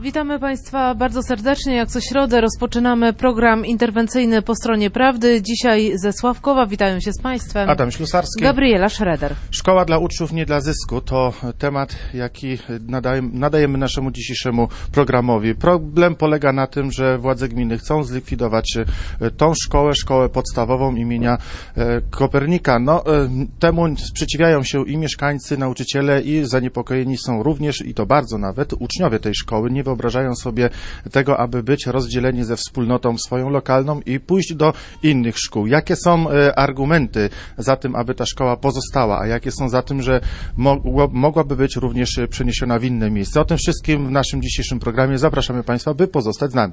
Witamy Państwa bardzo serdecznie. Jak co środę rozpoczynamy program interwencyjny Po Stronie Prawdy. Dzisiaj ze Sławkowa witają się z Państwem Adam Ślusarski, Gabriela Schroeder. Szkoła dla uczniów, nie dla zysku to temat, jaki nadajemy naszemu dzisiejszemu programowi. Problem polega na tym, że władze gminy chcą zlikwidować tą szkołę podstawową imienia Kopernika. Temu sprzeciwiają się i mieszkańcy, nauczyciele, i zaniepokojeni są również, i to bardzo nawet, uczniowie tej szkoły. Nie wyobrażają sobie tego, aby być rozdzieleni ze wspólnotą swoją lokalną i pójść do innych szkół. Jakie są argumenty za tym, aby ta szkoła pozostała, a jakie są za tym, że mogłaby być również przeniesiona w inne miejsce? O tym wszystkim w naszym dzisiejszym programie zapraszamy Państwa, by pozostać z nami.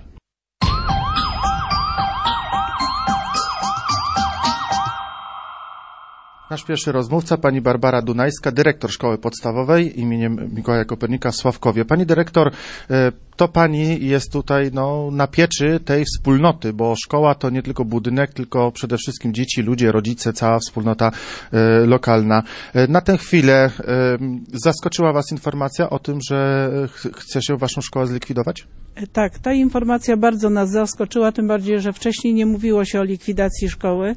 Nasz pierwszy rozmówca, pani Barbara Dunajska, dyrektor szkoły podstawowej imieniem Mikołaja Kopernika w Sławkowie. Pani dyrektor, to pani jest tutaj na pieczy tej wspólnoty, bo szkoła to nie tylko budynek, tylko przede wszystkim dzieci, ludzie, rodzice, cała wspólnota lokalna. Na tę chwilę zaskoczyła was informacja o tym, że chce się waszą szkołę zlikwidować? Tak, ta informacja bardzo nas zaskoczyła, tym bardziej, że wcześniej nie mówiło się o likwidacji szkoły.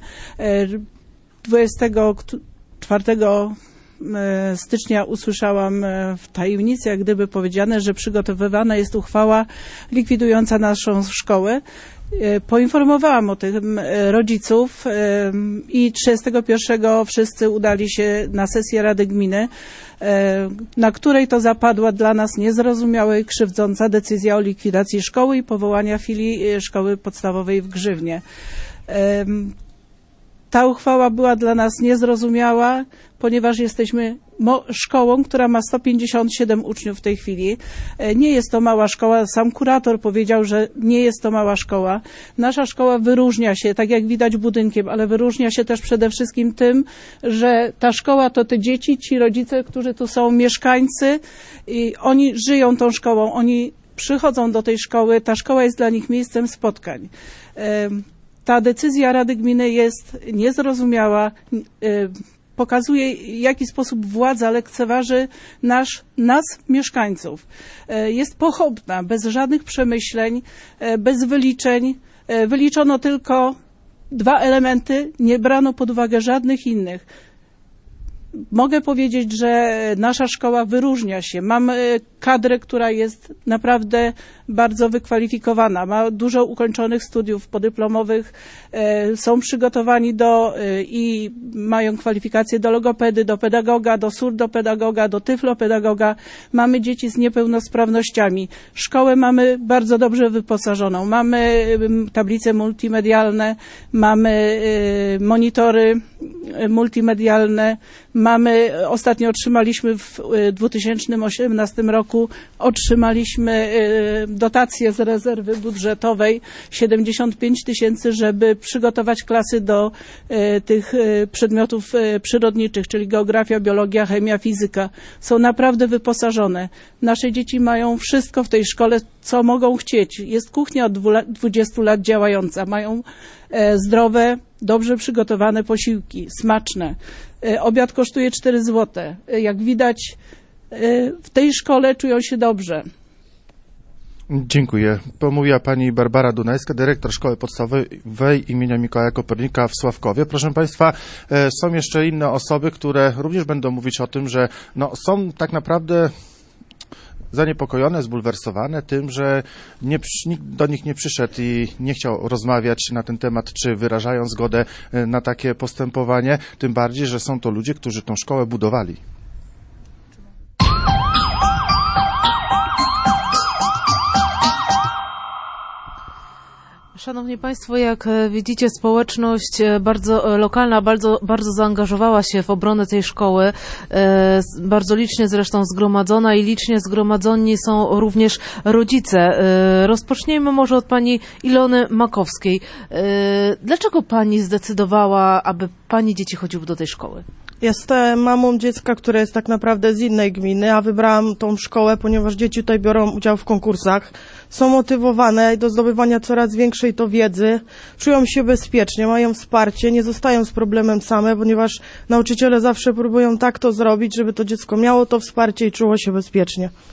24 stycznia usłyszałam w tajemnicy, jak gdyby powiedziane, że przygotowywana jest uchwała likwidująca naszą szkołę. Poinformowałam o tym rodziców i 31 wszyscy udali się na sesję Rady Gminy, na której to zapadła dla nas niezrozumiała i krzywdząca decyzja o likwidacji szkoły i powołania filii szkoły podstawowej w Grzywnie. Ta uchwała była dla nas niezrozumiała, ponieważ jesteśmy szkołą, która ma 157 uczniów w tej chwili. Nie jest to mała szkoła. Sam kurator powiedział, że nie jest to mała szkoła. Nasza szkoła wyróżnia się, tak jak widać, budynkiem, ale wyróżnia się też przede wszystkim tym, że ta szkoła to te dzieci, ci rodzice, którzy tu są, mieszkańcy, i oni żyją tą szkołą, oni przychodzą do tej szkoły, ta szkoła jest dla nich miejscem spotkań. Ta decyzja Rady Gminy jest niezrozumiała, pokazuje, w jaki sposób władza lekceważy nas, mieszkańców. Jest pochopna, bez żadnych przemyśleń, bez wyliczeń. Wyliczono tylko 2 elementy, nie brano pod uwagę żadnych innych. Mogę powiedzieć, że nasza szkoła wyróżnia się. Mamy kadrę, która jest naprawdę bardzo wykwalifikowana. Ma dużo ukończonych studiów podyplomowych, są przygotowani i mają kwalifikacje do logopedy, do pedagoga, do surdopedagoga, do tyflopedagoga. Mamy dzieci z niepełnosprawnościami. Szkołę mamy bardzo dobrze wyposażoną. Mamy tablice multimedialne, mamy monitory multimedialne. Ostatnio otrzymaliśmy w 2018 roku dotację z rezerwy budżetowej 75 000, żeby przygotować klasy do tych przedmiotów przyrodniczych, czyli geografia, biologia, chemia, fizyka. Są naprawdę wyposażone. Nasze dzieci mają wszystko w tej szkole, co mogą chcieć. Jest kuchnia od 20 lat działająca. Mają zdrowe, dobrze przygotowane posiłki, smaczne. Obiad kosztuje 4 zł. Jak widać, w tej szkole czują się dobrze. Dziękuję. Pomówiła pani Barbara Dunajska, dyrektor szkoły podstawowej imienia Mikołaja Kopernika w Sławkowie. Proszę państwa, są jeszcze inne osoby, które również będą mówić o tym, że są tak naprawdę zaniepokojone, zbulwersowane tym, że nikt do nich nie przyszedł i nie chciał rozmawiać na ten temat, czy wyrażają zgodę na takie postępowanie, tym bardziej, że są to ludzie, którzy tą szkołę budowali. Szanowni Państwo, jak widzicie, społeczność bardzo lokalna, bardzo zaangażowała się w obronę tej szkoły, bardzo licznie zresztą zgromadzona i licznie zgromadzeni są również rodzice. Rozpocznijmy może od pani Ilony Makowskiej. Dlaczego pani zdecydowała, aby pani dzieci chodziły do tej szkoły? Jestem mamą dziecka, które jest tak naprawdę z innej gminy, a wybrałam tą szkołę, ponieważ dzieci tutaj biorą udział w konkursach. Są motywowane do zdobywania coraz większej wiedzy, czują się bezpiecznie, mają wsparcie, nie zostają z problemem same, ponieważ nauczyciele zawsze próbują tak to zrobić, żeby to dziecko miało to wsparcie i czuło się bezpiecznie.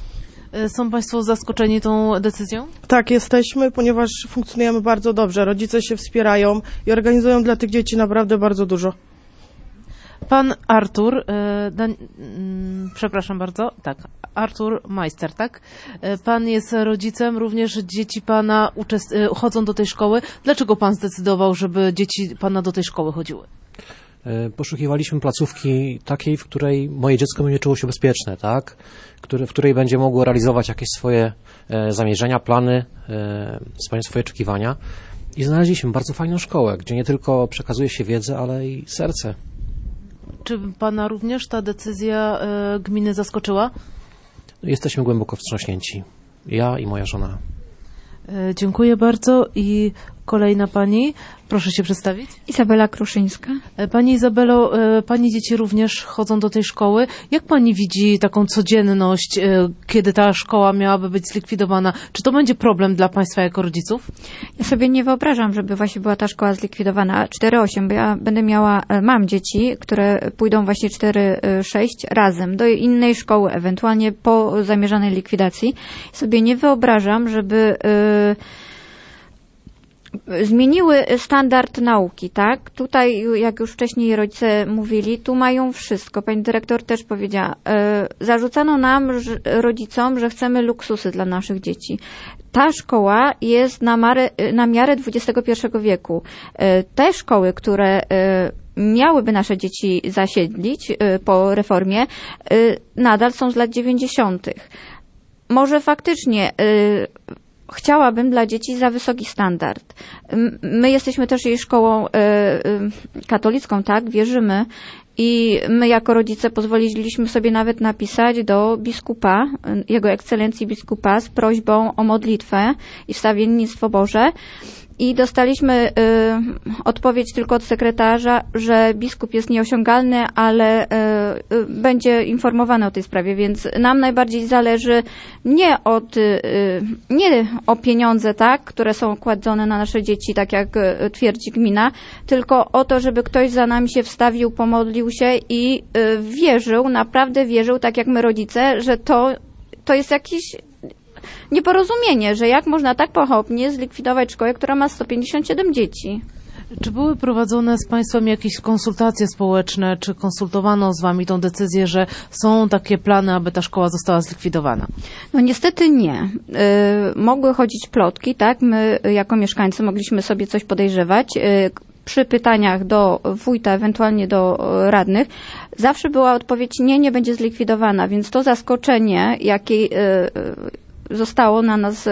Są Państwo zaskoczeni tą decyzją? Tak, jesteśmy, ponieważ funkcjonujemy bardzo dobrze. Rodzice się wspierają i organizują dla tych dzieci naprawdę bardzo dużo. Pan Artur, przepraszam bardzo, tak, Artur Majster, tak? Pan jest rodzicem, również dzieci Pana chodzą do tej szkoły. Dlaczego Pan zdecydował, żeby dzieci Pana do tej szkoły chodziły? Poszukiwaliśmy placówki takiej, w której moje dziecko będzie czuło się bezpieczne, tak? W której będzie mogło realizować jakieś swoje zamierzenia, plany, spełniać swoje oczekiwania. I znaleźliśmy bardzo fajną szkołę, gdzie nie tylko przekazuje się wiedzę, ale i serce. Czy Pana również ta decyzja gminy zaskoczyła? Jesteśmy głęboko wstrząśnięci. Ja i moja żona. Dziękuję bardzo i kolejna pani. Proszę się przedstawić. Izabela Kruszyńska. Pani Izabelo, Pani dzieci również chodzą do tej szkoły. Jak Pani widzi taką codzienność, kiedy ta szkoła miałaby być zlikwidowana? Czy to będzie problem dla Państwa jako rodziców? Ja sobie nie wyobrażam, żeby właśnie była ta szkoła zlikwidowana 4-8, bo ja mam dzieci, które pójdą właśnie 4-6 razem do innej szkoły, ewentualnie po zamierzonej likwidacji. Sobie nie wyobrażam, żeby zmieniły standard nauki, tak? Tutaj, jak już wcześniej rodzice mówili, tu mają wszystko. Pani dyrektor też powiedziała, zarzucano nam, rodzicom, że chcemy luksusy dla naszych dzieci. Ta szkoła jest na miarę XXI wieku. Te szkoły, które miałyby nasze dzieci zasiedlić po reformie, nadal są z lat 90. Może faktycznie chciałabym dla dzieci za wysoki standard. My jesteśmy też jej szkołą katolicką, tak, wierzymy i my jako rodzice pozwoliliśmy sobie nawet napisać do biskupa, Jego Ekscelencji biskupa z prośbą o modlitwę i wstawiennictwo Boże. I dostaliśmy odpowiedź tylko od sekretarza, że biskup jest nieosiągalny, ale będzie informowany o tej sprawie, więc nam najbardziej zależy nie o pieniądze, tak, które są kładzone na nasze dzieci, tak jak twierdzi gmina, tylko o to, żeby ktoś za nami się wstawił, pomodlił się i wierzył, naprawdę wierzył, tak jak my rodzice, że to jest jakiś nieporozumienie, że jak można tak pochopnie zlikwidować szkołę, która ma 157 dzieci. Czy były prowadzone z Państwem jakieś konsultacje społeczne, czy konsultowano z Wami tą decyzję, że są takie plany, aby ta szkoła została zlikwidowana? No niestety nie. Mogły chodzić plotki, tak? My jako mieszkańcy mogliśmy sobie coś podejrzewać. Przy pytaniach do wójta, ewentualnie do radnych, zawsze była odpowiedź nie będzie zlikwidowana, więc to zaskoczenie, jakie zostało na nas,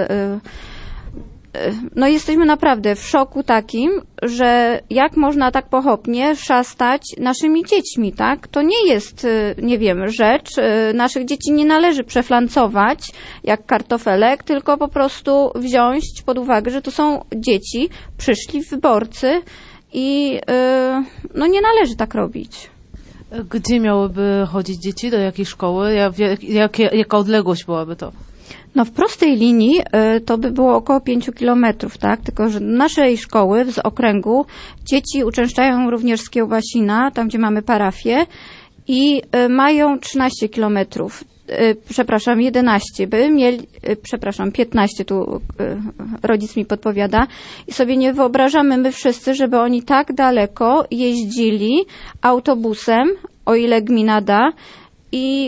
no jesteśmy naprawdę w szoku takim, że jak można tak pochopnie szastać naszymi dziećmi, tak? To nie jest, nie wiem, rzecz. Naszych dzieci nie należy przeflancować jak kartofelek, tylko po prostu wziąć pod uwagę, że to są dzieci, przyszli wyborcy i no nie należy tak robić. Gdzie miałyby chodzić dzieci? Do jakiej szkoły? Jaka odległość byłaby to? No w prostej linii to by było około 5 kilometrów, tak? Tylko że do naszej szkoły z okręgu dzieci uczęszczają również z Kiełbasina, tam gdzie mamy parafię i mają 13 kilometrów. 11, by mieli, 15 tu rodzic mi podpowiada i sobie nie wyobrażamy my wszyscy, żeby oni tak daleko jeździli autobusem, o ile gmina da i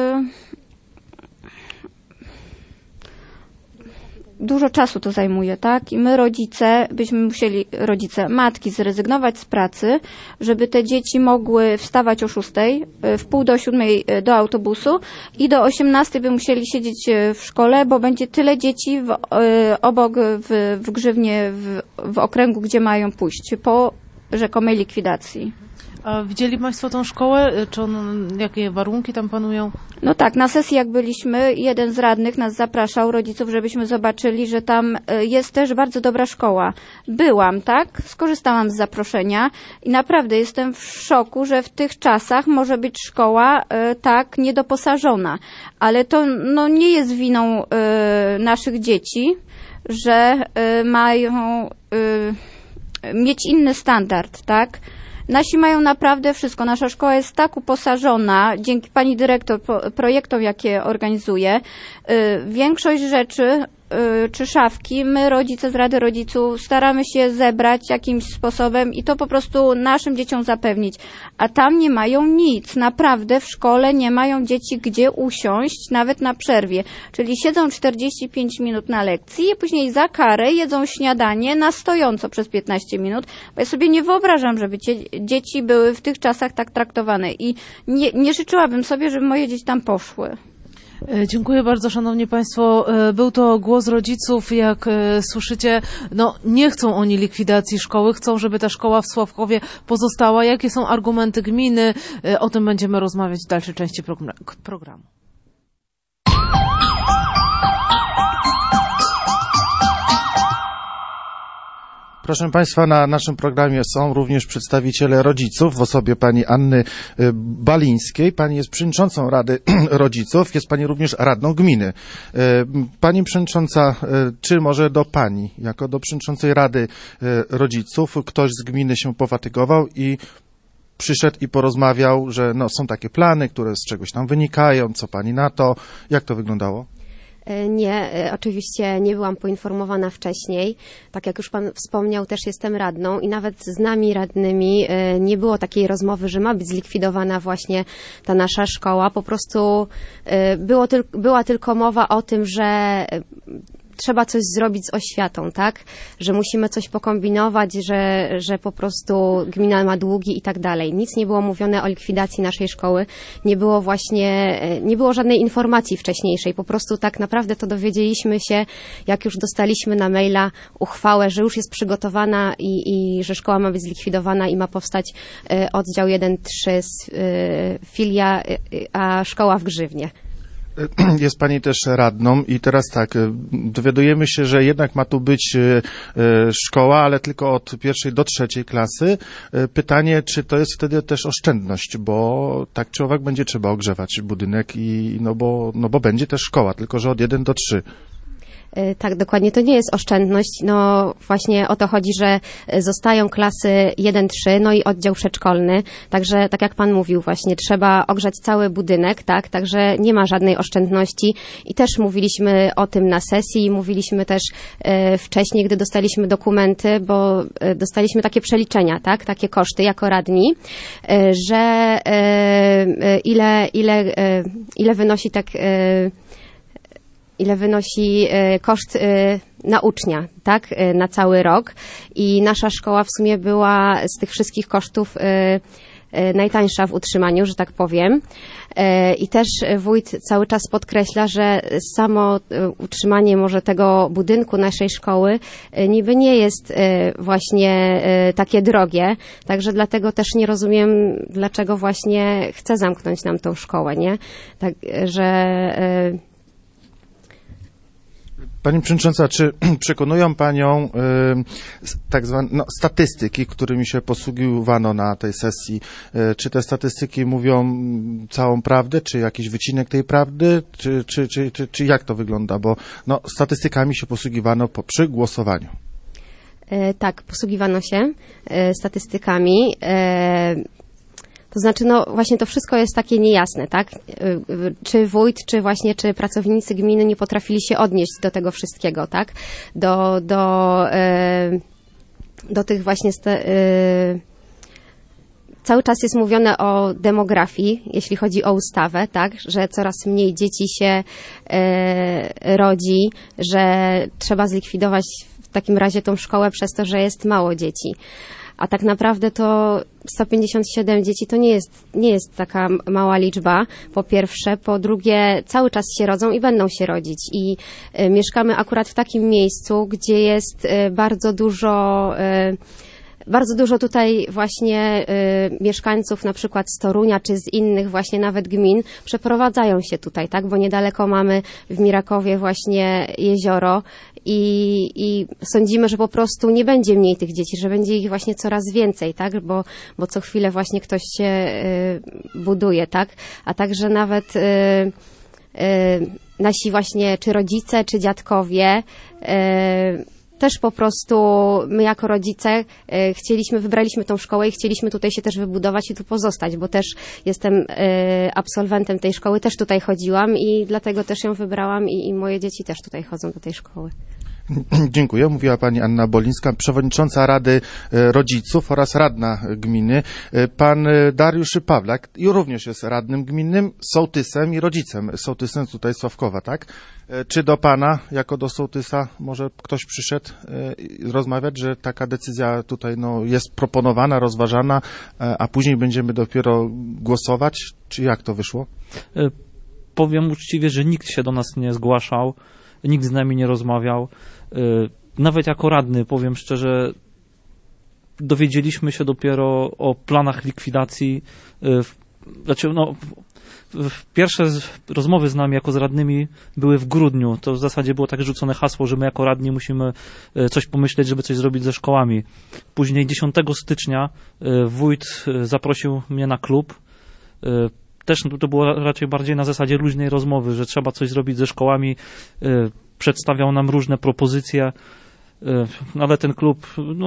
dużo czasu to zajmuje, tak? I my rodzice, byśmy musieli, matki zrezygnować z pracy, żeby te dzieci mogły wstawać o 6:00, w 6:45 do autobusu i do 18:00 by musieli siedzieć w szkole, bo będzie tyle dzieci obok w Grzywnie, w okręgu, gdzie mają pójść po rzekomej likwidacji. A widzieli Państwo tą szkołę? Jakie warunki tam panują? No tak, na sesji jak byliśmy, jeden z radnych nas zapraszał, rodziców, żebyśmy zobaczyli, że tam jest też bardzo dobra szkoła. Byłam, tak? Skorzystałam z zaproszenia i naprawdę jestem w szoku, że w tych czasach może być szkoła tak niedoposażona. Ale to no, nie jest winą naszych dzieci, że mają mieć inny standard, tak? Nasi mają naprawdę wszystko. Nasza szkoła jest tak uposażona, dzięki pani dyrektor, projektom, jakie organizuje. Większość rzeczy czy szafki, my rodzice z Rady Rodziców staramy się zebrać jakimś sposobem i to po prostu naszym dzieciom zapewnić. A tam nie mają nic. Naprawdę w szkole nie mają dzieci gdzie usiąść, nawet na przerwie. Czyli siedzą 45 minut na lekcji, później za karę jedzą śniadanie na stojąco przez 15 minut. Bo ja sobie nie wyobrażam, żeby dzieci były w tych czasach tak traktowane i nie życzyłabym sobie, żeby moje dzieci tam poszły. Dziękuję bardzo, szanowni państwo. Był to głos rodziców, jak słyszycie, nie chcą oni likwidacji szkoły, chcą, żeby ta szkoła w Sławkowie pozostała. Jakie są argumenty gminy? O tym będziemy rozmawiać w dalszej części programu. Proszę Państwa, na naszym programie są również przedstawiciele rodziców w osobie pani Anny Balińskiej. Pani jest przewodniczącą Rady Rodziców, jest Pani również radną gminy. Pani przewodnicząca, czy może do Pani, jako do przewodniczącej Rady Rodziców, ktoś z gminy się pofatygował i przyszedł i porozmawiał, że są takie plany, które z czegoś tam wynikają, co Pani na to? Jak to wyglądało? Nie, oczywiście nie byłam poinformowana wcześniej. Tak jak już Pan wspomniał, też jestem radną i nawet z nami radnymi nie było takiej rozmowy, że ma być zlikwidowana właśnie ta nasza szkoła. Po prostu była tylko mowa o tym, że trzeba coś zrobić z oświatą, tak? Że musimy coś pokombinować, że po prostu gmina ma długi i tak dalej. Nic nie było mówione o likwidacji naszej szkoły. Nie było żadnej informacji wcześniejszej. Po prostu tak naprawdę to dowiedzieliśmy się, jak już dostaliśmy na maila uchwałę, że już jest przygotowana i że szkoła ma być zlikwidowana i ma powstać oddział 1-3 filia, a szkoła w Grzywnie. Jest Pani też radną i teraz tak, dowiadujemy się, że jednak ma tu być szkoła, ale tylko od 1. do 3. klasy. Pytanie, czy to jest wtedy też oszczędność, bo tak czy owak będzie trzeba ogrzewać budynek bo będzie też szkoła, tylko że od 1 do 3. Tak, dokładnie. To nie jest oszczędność. Właśnie o to chodzi, że zostają klasy 1-3, i oddział przedszkolny. Także, tak jak Pan mówił właśnie, trzeba ogrzać cały budynek, tak? Także nie ma żadnej oszczędności. I też mówiliśmy o tym na sesji, mówiliśmy też wcześniej, gdy dostaliśmy dokumenty, bo dostaliśmy takie przeliczenia, tak? Takie koszty jako radni, że ile wynosi ile wynosi koszt na ucznia, tak, na cały rok. I nasza szkoła w sumie była z tych wszystkich kosztów najtańsza w utrzymaniu, że tak powiem. I też wójt cały czas podkreśla, że samo utrzymanie może tego budynku naszej szkoły niby nie jest właśnie takie drogie, także dlatego też nie rozumiem, dlaczego właśnie chce zamknąć nam tą szkołę, nie? Pani przewodnicząca, czy przekonują Panią tak zwane statystyki, którymi się posługiwano na tej sesji? Czy te statystyki mówią całą prawdę, czy jakiś wycinek tej prawdy, czy jak to wygląda? Bo statystykami się posługiwano przy głosowaniu. Tak, posługiwano się statystykami. To znaczy, właśnie to wszystko jest takie niejasne, tak? Czy wójt, czy pracownicy gminy nie potrafili się odnieść do tego wszystkiego, tak? Do tych właśnie cały czas jest mówione o demografii, jeśli chodzi o ustawę, tak? Że coraz mniej dzieci się rodzi, że trzeba zlikwidować w takim razie tą szkołę przez to, że jest mało dzieci. A tak naprawdę to 157 dzieci to nie jest taka mała liczba, po pierwsze. Po drugie, cały czas się rodzą i będą się rodzić. I mieszkamy akurat w takim miejscu, gdzie jest bardzo dużo tutaj właśnie mieszkańców na przykład z Torunia czy z innych właśnie nawet gmin przeprowadzają się tutaj, tak? Bo niedaleko mamy w Mirakowie właśnie jezioro i sądzimy, że po prostu nie będzie mniej tych dzieci, że będzie ich właśnie coraz więcej, tak? Bo co chwilę właśnie ktoś się buduje, tak? A także nawet nasi właśnie czy rodzice, czy dziadkowie też po prostu my jako rodzice wybraliśmy tą szkołę i chcieliśmy tutaj się też wybudować i tu pozostać, bo też jestem absolwentem tej szkoły, też tutaj chodziłam i dlatego też ją wybrałam i moje dzieci też tutaj chodzą do tej szkoły. Dziękuję. Mówiła pani Anna Bolińska, przewodnicząca Rady Rodziców oraz radna gminy. Pan Dariusz Pawlak również jest radnym gminnym, sołtysem i rodzicem. Sołtysem tutaj Sławkowa, tak? Czy do pana, jako do sołtysa, może ktoś przyszedł rozmawiać, że taka decyzja tutaj jest proponowana, rozważana, a później będziemy dopiero głosować? Czy jak to wyszło? Powiem uczciwie, że nikt się do nas nie zgłaszał, nikt z nami nie rozmawiał. Nawet jako radny, powiem szczerze, dowiedzieliśmy się dopiero o planach likwidacji. Pierwsze rozmowy z nami jako z radnymi były w grudniu. To w zasadzie było tak rzucone hasło, że my jako radni musimy coś pomyśleć, żeby coś zrobić ze szkołami. Później 10 stycznia wójt zaprosił mnie na klub. Też to było raczej bardziej na zasadzie luźnej rozmowy, że trzeba coś zrobić ze szkołami. Przedstawiał nam różne propozycje, ale ten klub,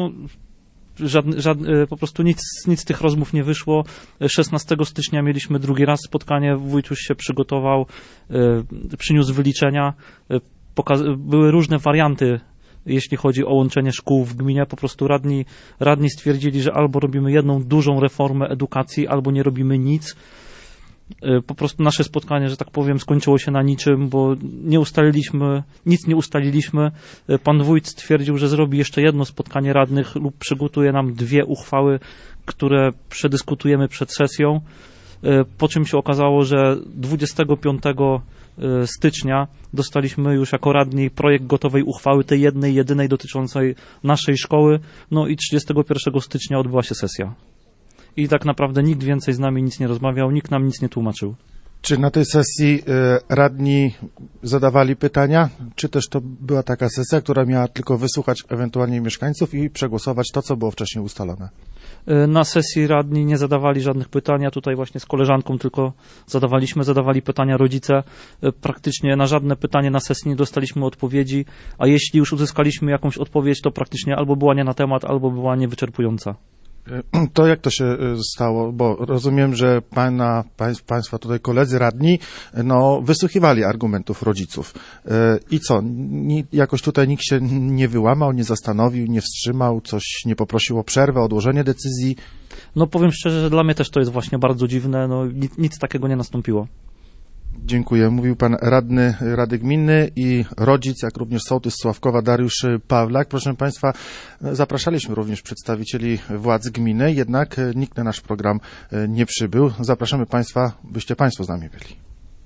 po prostu nic z tych rozmów nie wyszło. 16 stycznia mieliśmy drugi raz spotkanie, wójt już się przygotował, przyniósł wyliczenia, były różne warianty, jeśli chodzi o łączenie szkół w gminie. Po prostu radni stwierdzili, że albo robimy jedną dużą reformę edukacji, albo nie robimy nic. Po prostu nasze spotkanie, że tak powiem, skończyło się na niczym, bo nic nie ustaliliśmy. Pan wójt stwierdził, że zrobi jeszcze jedno spotkanie radnych lub przygotuje nam 2 uchwały, które przedyskutujemy przed sesją, po czym się okazało, że 25 stycznia dostaliśmy już jako radni projekt gotowej uchwały, tej jedynej dotyczącej naszej szkoły, i 31 stycznia odbyła się sesja. I tak naprawdę nikt więcej z nami nic nie rozmawiał, nikt nam nic nie tłumaczył. Czy na tej sesji radni zadawali pytania, czy też to była taka sesja, która miała tylko wysłuchać ewentualnie mieszkańców i przegłosować to, co było wcześniej ustalone? Na sesji radni nie zadawali żadnych pytań, ja tutaj właśnie z koleżanką tylko zadawali pytania rodzice. Praktycznie na żadne pytanie na sesji nie dostaliśmy odpowiedzi, a jeśli już uzyskaliśmy jakąś odpowiedź, to praktycznie albo była nie na temat, albo była niewyczerpująca. To jak to się stało? Bo rozumiem, że państwa tutaj koledzy radni, wysłuchiwali argumentów rodziców. I co? Jakoś tutaj nikt się nie wyłamał, nie zastanowił, nie wstrzymał, coś nie poprosił o przerwę, odłożenie decyzji? Powiem szczerze, że dla mnie też to jest właśnie bardzo dziwne. Nic takiego nie nastąpiło. Dziękuję. Mówił pan radny Rady Gminy i rodzic, jak również sołtys Sławkowa Dariusz Pawlak. Proszę państwa, zapraszaliśmy również przedstawicieli władz gminy, jednak nikt na nasz program nie przybył. Zapraszamy państwa, byście państwo z nami byli.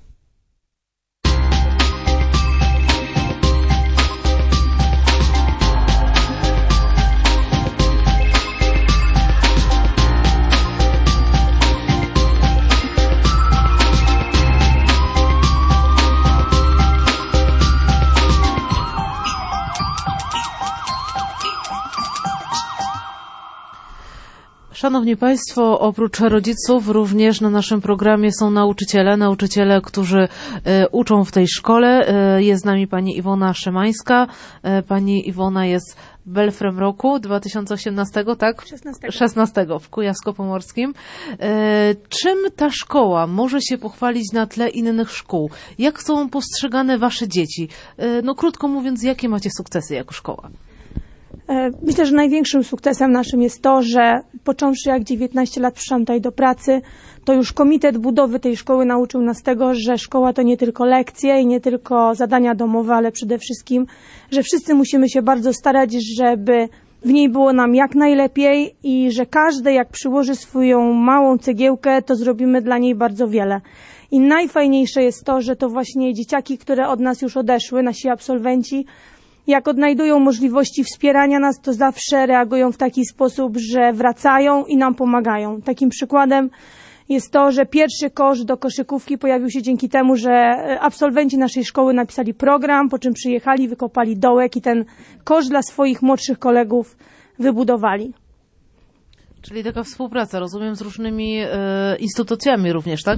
Szanowni Państwo, oprócz rodziców również na naszym programie są nauczyciele, którzy uczą w tej szkole. Jest z nami pani Iwona Szymańska. Pani Iwona jest belfrem roku 2018, tak? 16 w Kujawsko-Pomorskim. Czym ta szkoła może się pochwalić na tle innych szkół? Jak są postrzegane wasze dzieci? Krótko mówiąc, jakie macie sukcesy jako szkoła? Myślę, że największym sukcesem naszym jest to, że począwszy jak 19 lat przyszłam tutaj do pracy, to już komitet budowy tej szkoły nauczył nas tego, że szkoła to nie tylko lekcje i nie tylko zadania domowe, ale przede wszystkim, że wszyscy musimy się bardzo starać, żeby w niej było nam jak najlepiej i że każdy jak przyłoży swoją małą cegiełkę, to zrobimy dla niej bardzo wiele. I najfajniejsze jest to, że to właśnie dzieciaki, które od nas już odeszły, nasi absolwenci, jak odnajdują możliwości wspierania nas, to zawsze reagują w taki sposób, że wracają i nam pomagają. Takim przykładem jest to, że pierwszy kosz do koszykówki pojawił się dzięki temu, że absolwenci naszej szkoły napisali program, po czym przyjechali, wykopali dołek i ten kosz dla swoich młodszych kolegów wybudowali. Czyli taka współpraca, rozumiem, z różnymi instytucjami również, tak?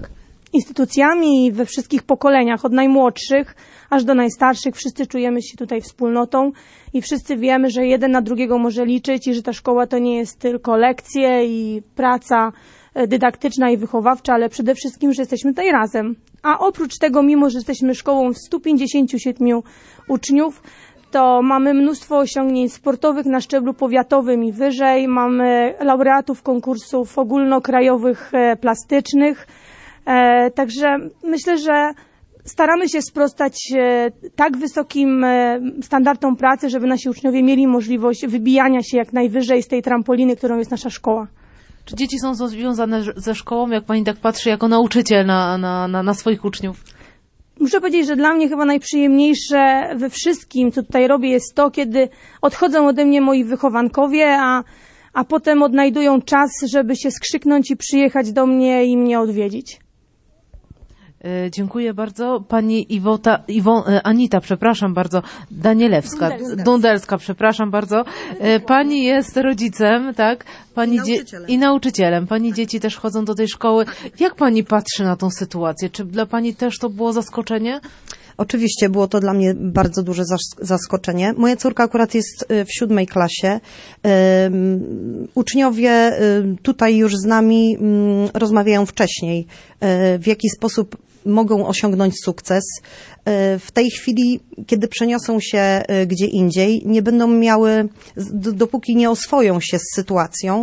instytucjami i we wszystkich pokoleniach, od najmłodszych aż do najstarszych. Wszyscy czujemy się tutaj wspólnotą i wszyscy wiemy, że jeden na drugiego może liczyć i że ta szkoła to nie jest tylko lekcje i praca dydaktyczna i wychowawcza, ale przede wszystkim, że jesteśmy tutaj razem. A oprócz tego, mimo że jesteśmy szkołą 157 uczniów, to mamy mnóstwo osiągnięć sportowych na szczeblu powiatowym i wyżej. Mamy laureatów konkursów ogólnokrajowych plastycznych. Także myślę, że staramy się sprostać tak wysokim standardom pracy, żeby nasi uczniowie mieli możliwość wybijania się jak najwyżej z tej trampoliny, którą jest nasza szkoła. Czy dzieci są związane ze szkołą, jak pani tak patrzy, jako nauczyciel na swoich uczniów? Muszę powiedzieć, że dla mnie chyba najprzyjemniejsze we wszystkim, co tutaj robię, jest to, kiedy odchodzą ode mnie moi wychowankowie, a potem odnajdują czas, żeby się skrzyknąć i przyjechać do mnie i mnie odwiedzić. Dziękuję bardzo. Pani Anita, przepraszam bardzo, Danielewska, Dundelska, przepraszam bardzo. Pani jest rodzicem, tak? Pani i nauczycielem. Pani dzieci też chodzą do tej szkoły. Jak pani patrzy na tą sytuację? Czy dla pani też to było zaskoczenie? Oczywiście było to dla mnie bardzo duże zaskoczenie. Moja córka akurat jest w 7. klasie. Uczniowie tutaj już z nami rozmawiają wcześniej, w jaki sposób mogą osiągnąć sukces. W tej chwili, kiedy przeniosą się gdzie indziej, nie będą miały, dopóki nie oswoją się z sytuacją,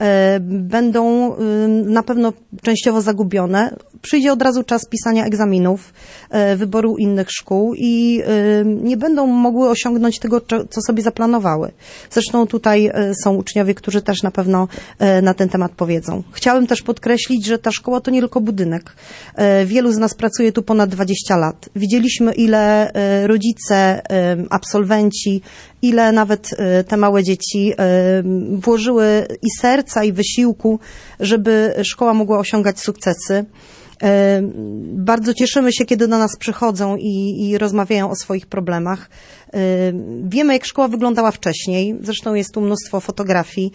będą na pewno częściowo zagubione. Przyjdzie od razu czas pisania egzaminów, wyboru innych szkół i nie będą mogły osiągnąć tego, co sobie zaplanowały. Zresztą tutaj są uczniowie, którzy też na pewno na ten temat powiedzą. Chciałem też podkreślić, że ta szkoła to nie tylko budynek. Wielu z nas pracuje tu ponad 20 lat. Widzieliśmy, ile rodzice, absolwenci, ile nawet te małe dzieci włożyły i serca, i wysiłku, żeby szkoła mogła osiągać sukcesy. Bardzo cieszymy się, kiedy do nas przychodzą i rozmawiają o swoich problemach. Wiemy, jak szkoła wyglądała wcześniej, zresztą jest tu mnóstwo fotografii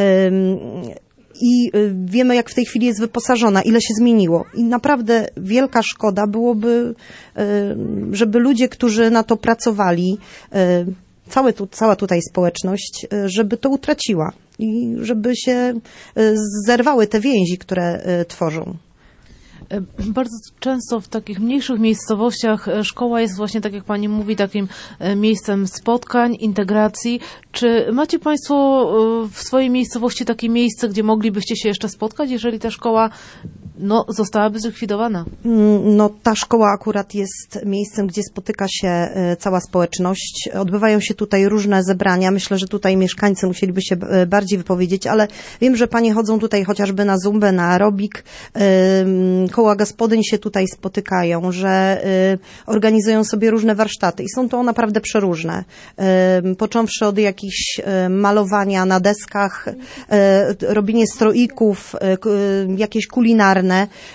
i wiemy, jak w tej chwili jest wyposażona, ile się zmieniło. I naprawdę wielka szkoda byłoby, żeby ludzie, którzy na to pracowali, cała tutaj społeczność, żeby to utraciła i żeby się zerwały te więzi, które tworzą. Bardzo często w takich mniejszych miejscowościach szkoła jest właśnie, tak jak pani mówi, takim miejscem spotkań, integracji. Czy macie państwo w swojej miejscowości takie miejsce, gdzie moglibyście się jeszcze spotkać, jeżeli ta szkoła zostałaby zlikwidowana? Ta szkoła akurat jest miejscem, gdzie spotyka się cała społeczność. Odbywają się tutaj różne zebrania. Myślę, że tutaj mieszkańcy musieliby się bardziej wypowiedzieć, ale wiem, że panie chodzą tutaj chociażby na zumbę, na aerobik. Koła gospodyń się tutaj spotykają, że organizują sobie różne warsztaty i są to naprawdę przeróżne. Począwszy od jakichś malowania na deskach, robienie stroików, jakieś kulinarne,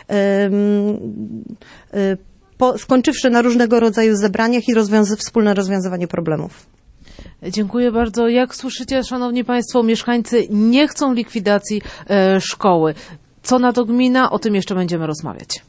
skończywszy na różnego rodzaju zebraniach i wspólne rozwiązywanie problemów. Dziękuję bardzo. Jak słyszycie, szanowni państwo, mieszkańcy nie chcą likwidacji szkoły. Co na to gmina? O tym jeszcze będziemy rozmawiać.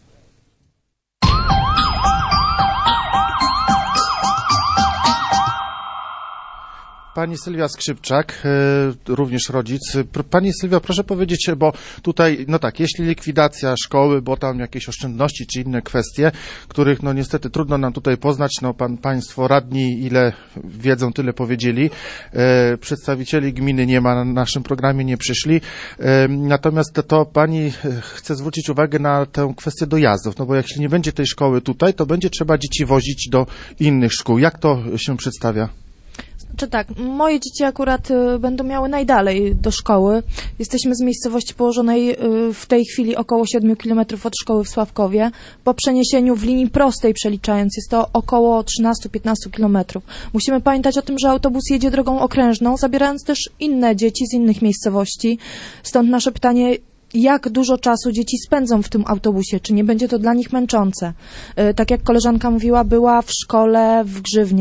Pani Sylwia Skrzypczak, również rodzic. Pani Sylwia, proszę powiedzieć, bo tutaj, jeśli likwidacja szkoły, bo tam jakieś oszczędności czy inne kwestie, których niestety trudno nam tutaj poznać, państwo radni ile wiedzą, tyle powiedzieli. Przedstawicieli gminy nie ma, na naszym programie nie przyszli. Natomiast to pani chce zwrócić uwagę na tę kwestię dojazdów, bo jeśli nie będzie tej szkoły tutaj, to będzie trzeba dzieci wozić do innych szkół. Jak to się przedstawia? Czy tak, moje dzieci akurat będą miały najdalej do szkoły. Jesteśmy z miejscowości położonej w tej chwili około 7 km od szkoły w Sławkowie. Po przeniesieniu w linii prostej przeliczając jest to około 13-15 km. Musimy pamiętać o tym, że autobus jedzie drogą okrężną, zabierając też inne dzieci z innych miejscowości. Stąd nasze pytanie, jak dużo czasu dzieci spędzą w tym autobusie, czy nie będzie to dla nich męczące. Tak jak koleżanka mówiła, była w szkole w Grzywnie.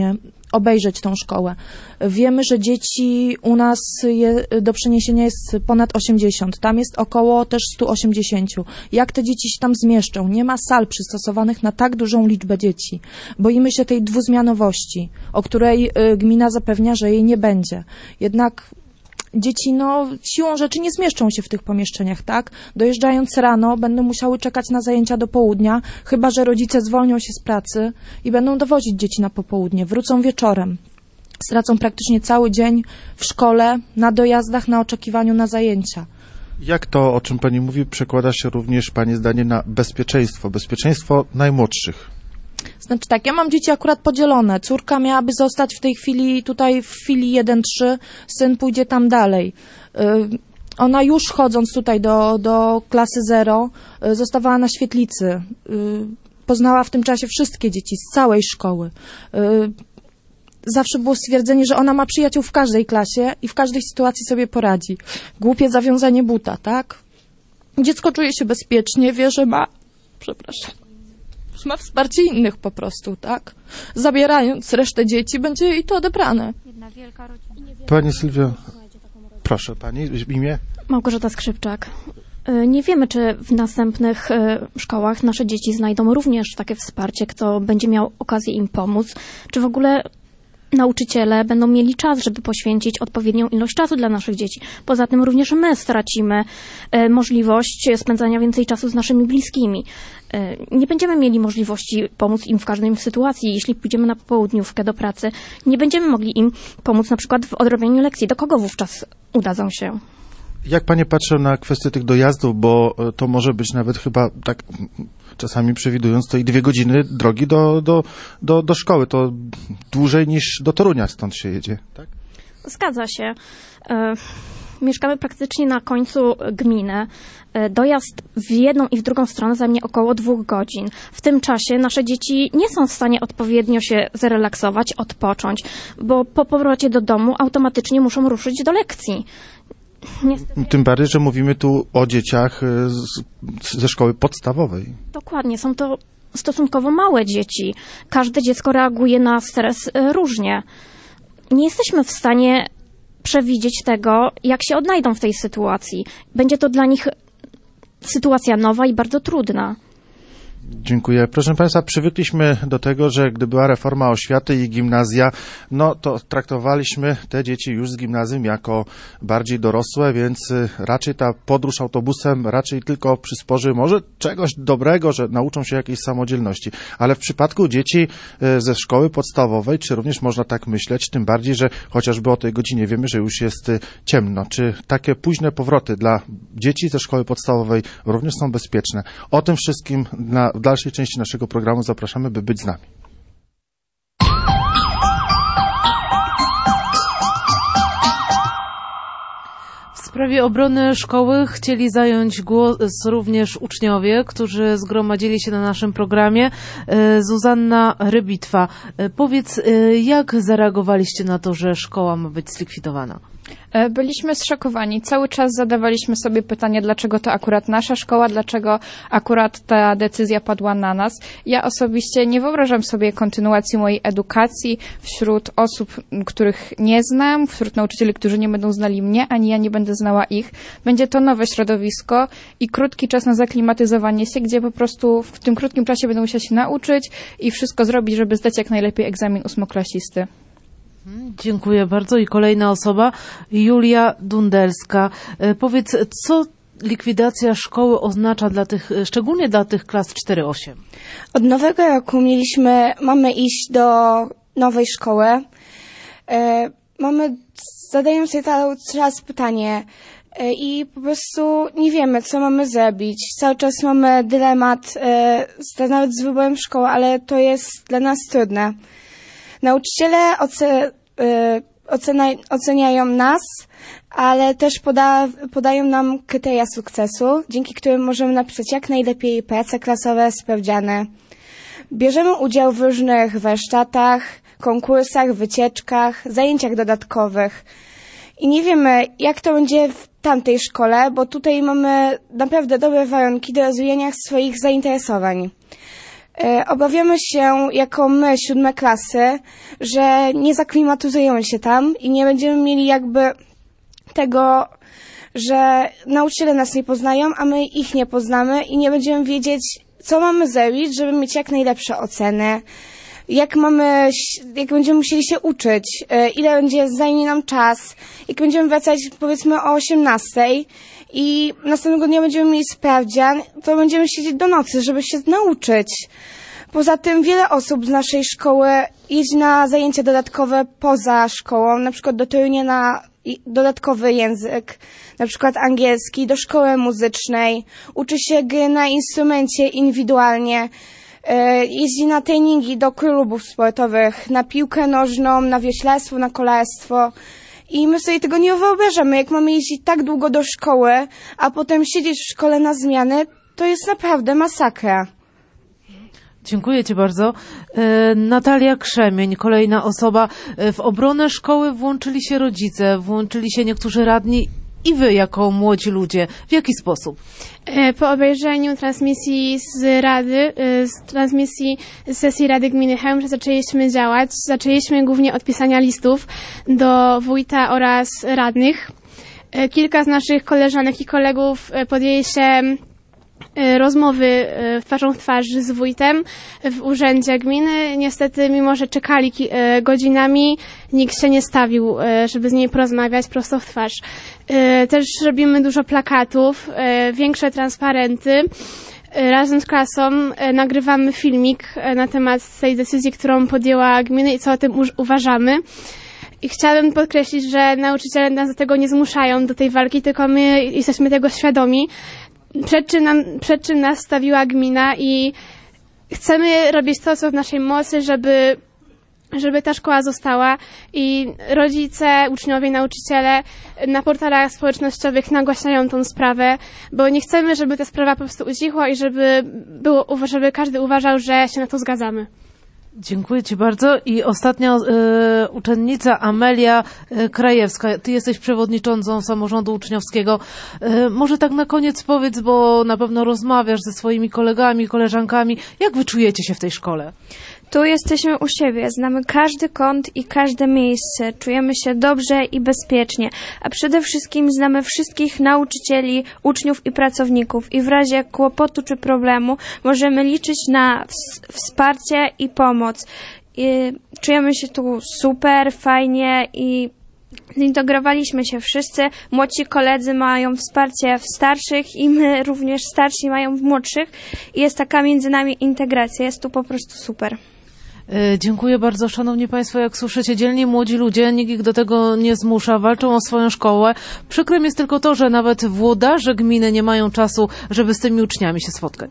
obejrzeć tą szkołę. Wiemy, że dzieci u nas do przeniesienia jest ponad 80. Tam jest około też 180. Jak te dzieci się tam zmieszczą? Nie ma sal przystosowanych na tak dużą liczbę dzieci. Boimy się tej dwuzmianowości, o której gmina zapewnia, że jej nie będzie. Jednak dzieci, siłą rzeczy nie zmieszczą się w tych pomieszczeniach, tak? Dojeżdżając rano, będą musiały czekać na zajęcia do południa, chyba że rodzice zwolnią się z pracy i będą dowozić dzieci na popołudnie. Wrócą wieczorem. Stracą praktycznie cały dzień w szkole, na dojazdach, na oczekiwaniu na zajęcia. Jak to, o czym pani mówi, przekłada się również, pani zdanie, na bezpieczeństwo najmłodszych? Znaczy tak, ja mam dzieci akurat podzielone. Córka miałaby zostać w tej chwili tutaj w filii 1-3, syn pójdzie tam dalej. Ona już chodząc tutaj do klasy 0 zostawała na świetlicy. Poznała w tym czasie wszystkie dzieci z całej szkoły. Zawsze było stwierdzenie, że ona ma przyjaciół w każdej klasie i w każdej sytuacji sobie poradzi. Głupie zawiązanie buta, tak? Dziecko czuje się bezpiecznie, wie, że ma wsparcie innych po prostu, tak? Zabierając resztę dzieci, będzie jej to odebrane. Jedna wielka rodzina. Pani Sylwio, proszę pani, imię? Małgorzata Skrzypczak. Nie wiemy, czy w następnych szkołach nasze dzieci znajdą również takie wsparcie, kto będzie miał okazję im pomóc, czy w ogóle nauczyciele będą mieli czas, żeby poświęcić odpowiednią ilość czasu dla naszych dzieci. Poza tym również my stracimy możliwość spędzania więcej czasu z naszymi bliskimi. Nie będziemy mieli możliwości pomóc im w każdej sytuacji. Jeśli pójdziemy na popołudniówkę do pracy, nie będziemy mogli im pomóc na przykład w odrobieniu lekcji. Do kogo wówczas udadzą się? Jak panie patrzą na kwestię tych dojazdów, bo to może być nawet chyba tak czasami przewidując to i 2 godziny drogi do szkoły. To dłużej niż do Torunia stąd się jedzie, tak? Zgadza się. Mieszkamy praktycznie na końcu gminy. Dojazd w jedną i w drugą stronę zajmie około 2 godzin. W tym czasie nasze dzieci nie są w stanie odpowiednio się zrelaksować, odpocząć, bo po powrocie do domu automatycznie muszą ruszyć do lekcji. Niestety... Tym bardziej, że mówimy tu o dzieciach ze szkoły podstawowej. Dokładnie, są to stosunkowo małe dzieci. Każde dziecko reaguje na stres różnie. Nie jesteśmy w stanie przewidzieć tego, jak się odnajdą w tej sytuacji. Będzie to dla nich sytuacja nowa i bardzo trudna. Dziękuję. Proszę państwa, przywykliśmy do tego, że gdy była reforma oświaty i gimnazja, to traktowaliśmy te dzieci już z gimnazjum jako bardziej dorosłe, więc raczej ta podróż autobusem raczej tylko przysporzy może czegoś dobrego, że nauczą się jakiejś samodzielności. Ale w przypadku dzieci ze szkoły podstawowej, czy również można tak myśleć, tym bardziej, że chociażby o tej godzinie wiemy, że już jest ciemno. Czy takie późne powroty dla dzieci ze szkoły podstawowej również są bezpieczne? O tym wszystkim w dalszej części naszego programu zapraszamy, by być z nami. W sprawie obrony szkoły chcieli zająć głos również uczniowie, którzy zgromadzili się na naszym programie. Zuzanna Rybitwa, powiedz, jak zareagowaliście na to, że szkoła ma być zlikwidowana? Byliśmy zszokowani. Cały czas zadawaliśmy sobie pytanie, dlaczego to akurat nasza szkoła, dlaczego akurat ta decyzja padła na nas. Ja osobiście nie wyobrażam sobie kontynuacji mojej edukacji wśród osób, których nie znam, wśród nauczycieli, którzy nie będą znali mnie, ani ja nie będę znała ich. Będzie to nowe środowisko i krótki czas na zaklimatyzowanie się, gdzie po prostu w tym krótkim czasie będę musiała się nauczyć i wszystko zrobić, żeby zdać jak najlepiej egzamin 8-klasisty. Dziękuję bardzo. I kolejna osoba, Julia Dundelska. Powiedz, co likwidacja szkoły oznacza szczególnie dla tych klas 4-8? Od nowego roku mamy iść do nowej szkoły. Zadajemy sobie cały czas pytanie i po prostu nie wiemy, co mamy zrobić. Cały czas mamy dylemat, nawet z wyborem szkoły, ale to jest dla nas trudne. Nauczyciele oceniają nas, ale też podają nam kryteria sukcesu, dzięki którym możemy napisać jak najlepiej prace klasowe, sprawdziany. Bierzemy udział w różnych warsztatach, konkursach, wycieczkach, zajęciach dodatkowych. I nie wiemy, jak to będzie w tamtej szkole, bo tutaj mamy naprawdę dobre warunki do rozwijania swoich zainteresowań. Obawiamy się, jako my, 7 klasy, że nie zaklimatyzujemy się tam i nie będziemy mieli jakby tego, że nauczyciele nas nie poznają, a my ich nie poznamy i nie będziemy wiedzieć, co mamy zrobić, żeby mieć jak najlepsze oceny, jak będziemy musieli się uczyć, ile zajmie nam czas, jak będziemy wracać powiedzmy o 18:00 i następnego dnia będziemy mieli sprawdzian, to będziemy siedzieć do nocy, żeby się nauczyć. Poza tym wiele osób z naszej szkoły jeździ na zajęcia dodatkowe poza szkołą, na przykład do Torunia na dodatkowy język, na przykład angielski, do szkoły muzycznej, uczy się gry na instrumencie indywidualnie, jeździ na treningi do klubów sportowych, na piłkę nożną, na wioślarstwo, na kolarstwo. I my sobie tego nie wyobrażamy, jak mamy jeździć tak długo do szkoły, a potem siedzieć w szkole na zmiany, to jest naprawdę masakra. Dziękuję Ci bardzo. Natalia Krzemień, kolejna osoba. W obronę szkoły włączyli się rodzice, włączyli się niektórzy radni i Wy jako młodzi ludzie. W jaki sposób? Po obejrzeniu transmisji z Rady, transmisji z sesji Rady Gminy Chełmża zaczęliśmy działać. Zaczęliśmy głównie od pisania listów do wójta oraz radnych. Kilka z naszych koleżanek i kolegów podjęli się rozmowy twarzą w twarz z wójtem w urzędzie gminy. Niestety, mimo że czekali godzinami, nikt się nie stawił, żeby z niej porozmawiać prosto w twarz. Też robimy dużo plakatów, większe transparenty. Razem z klasą nagrywamy filmik na temat tej decyzji, którą podjęła gmina i co o tym uważamy. I chciałabym podkreślić, że nauczyciele nas do tego nie zmuszają, do tej walki, tylko my jesteśmy tego świadomi. Przed czym nas stawiła gmina i chcemy robić to, co w naszej mocy, żeby ta szkoła została i rodzice, uczniowie, nauczyciele na portalach społecznościowych nagłaśniają tą sprawę, bo nie chcemy, żeby ta sprawa po prostu ucichła i żeby każdy uważał, że się na to zgadzamy. Dziękuję Ci bardzo. I ostatnia uczennica Amelia Krajewska. Ty jesteś przewodniczącą samorządu uczniowskiego. Może tak na koniec powiedz, bo na pewno rozmawiasz ze swoimi kolegami, koleżankami. Jak wy czujecie się w tej szkole? Tu jesteśmy u siebie, znamy każdy kąt i każde miejsce, czujemy się dobrze i bezpiecznie, a przede wszystkim znamy wszystkich nauczycieli, uczniów i pracowników i w razie kłopotu czy problemu możemy liczyć na wsparcie i pomoc. Czujemy się tu super, fajnie i zintegrowaliśmy się wszyscy. Młodsi koledzy mają wsparcie w starszych i my również starsi mają w młodszych i jest taka między nami integracja, jest tu po prostu super. Dziękuję bardzo. Szanowni Państwo, jak słyszycie, dzielni młodzi ludzie, nikt ich do tego nie zmusza, walczą o swoją szkołę. Przykrym jest tylko to, że nawet włodarze gminy nie mają czasu, żeby z tymi uczniami się spotkać.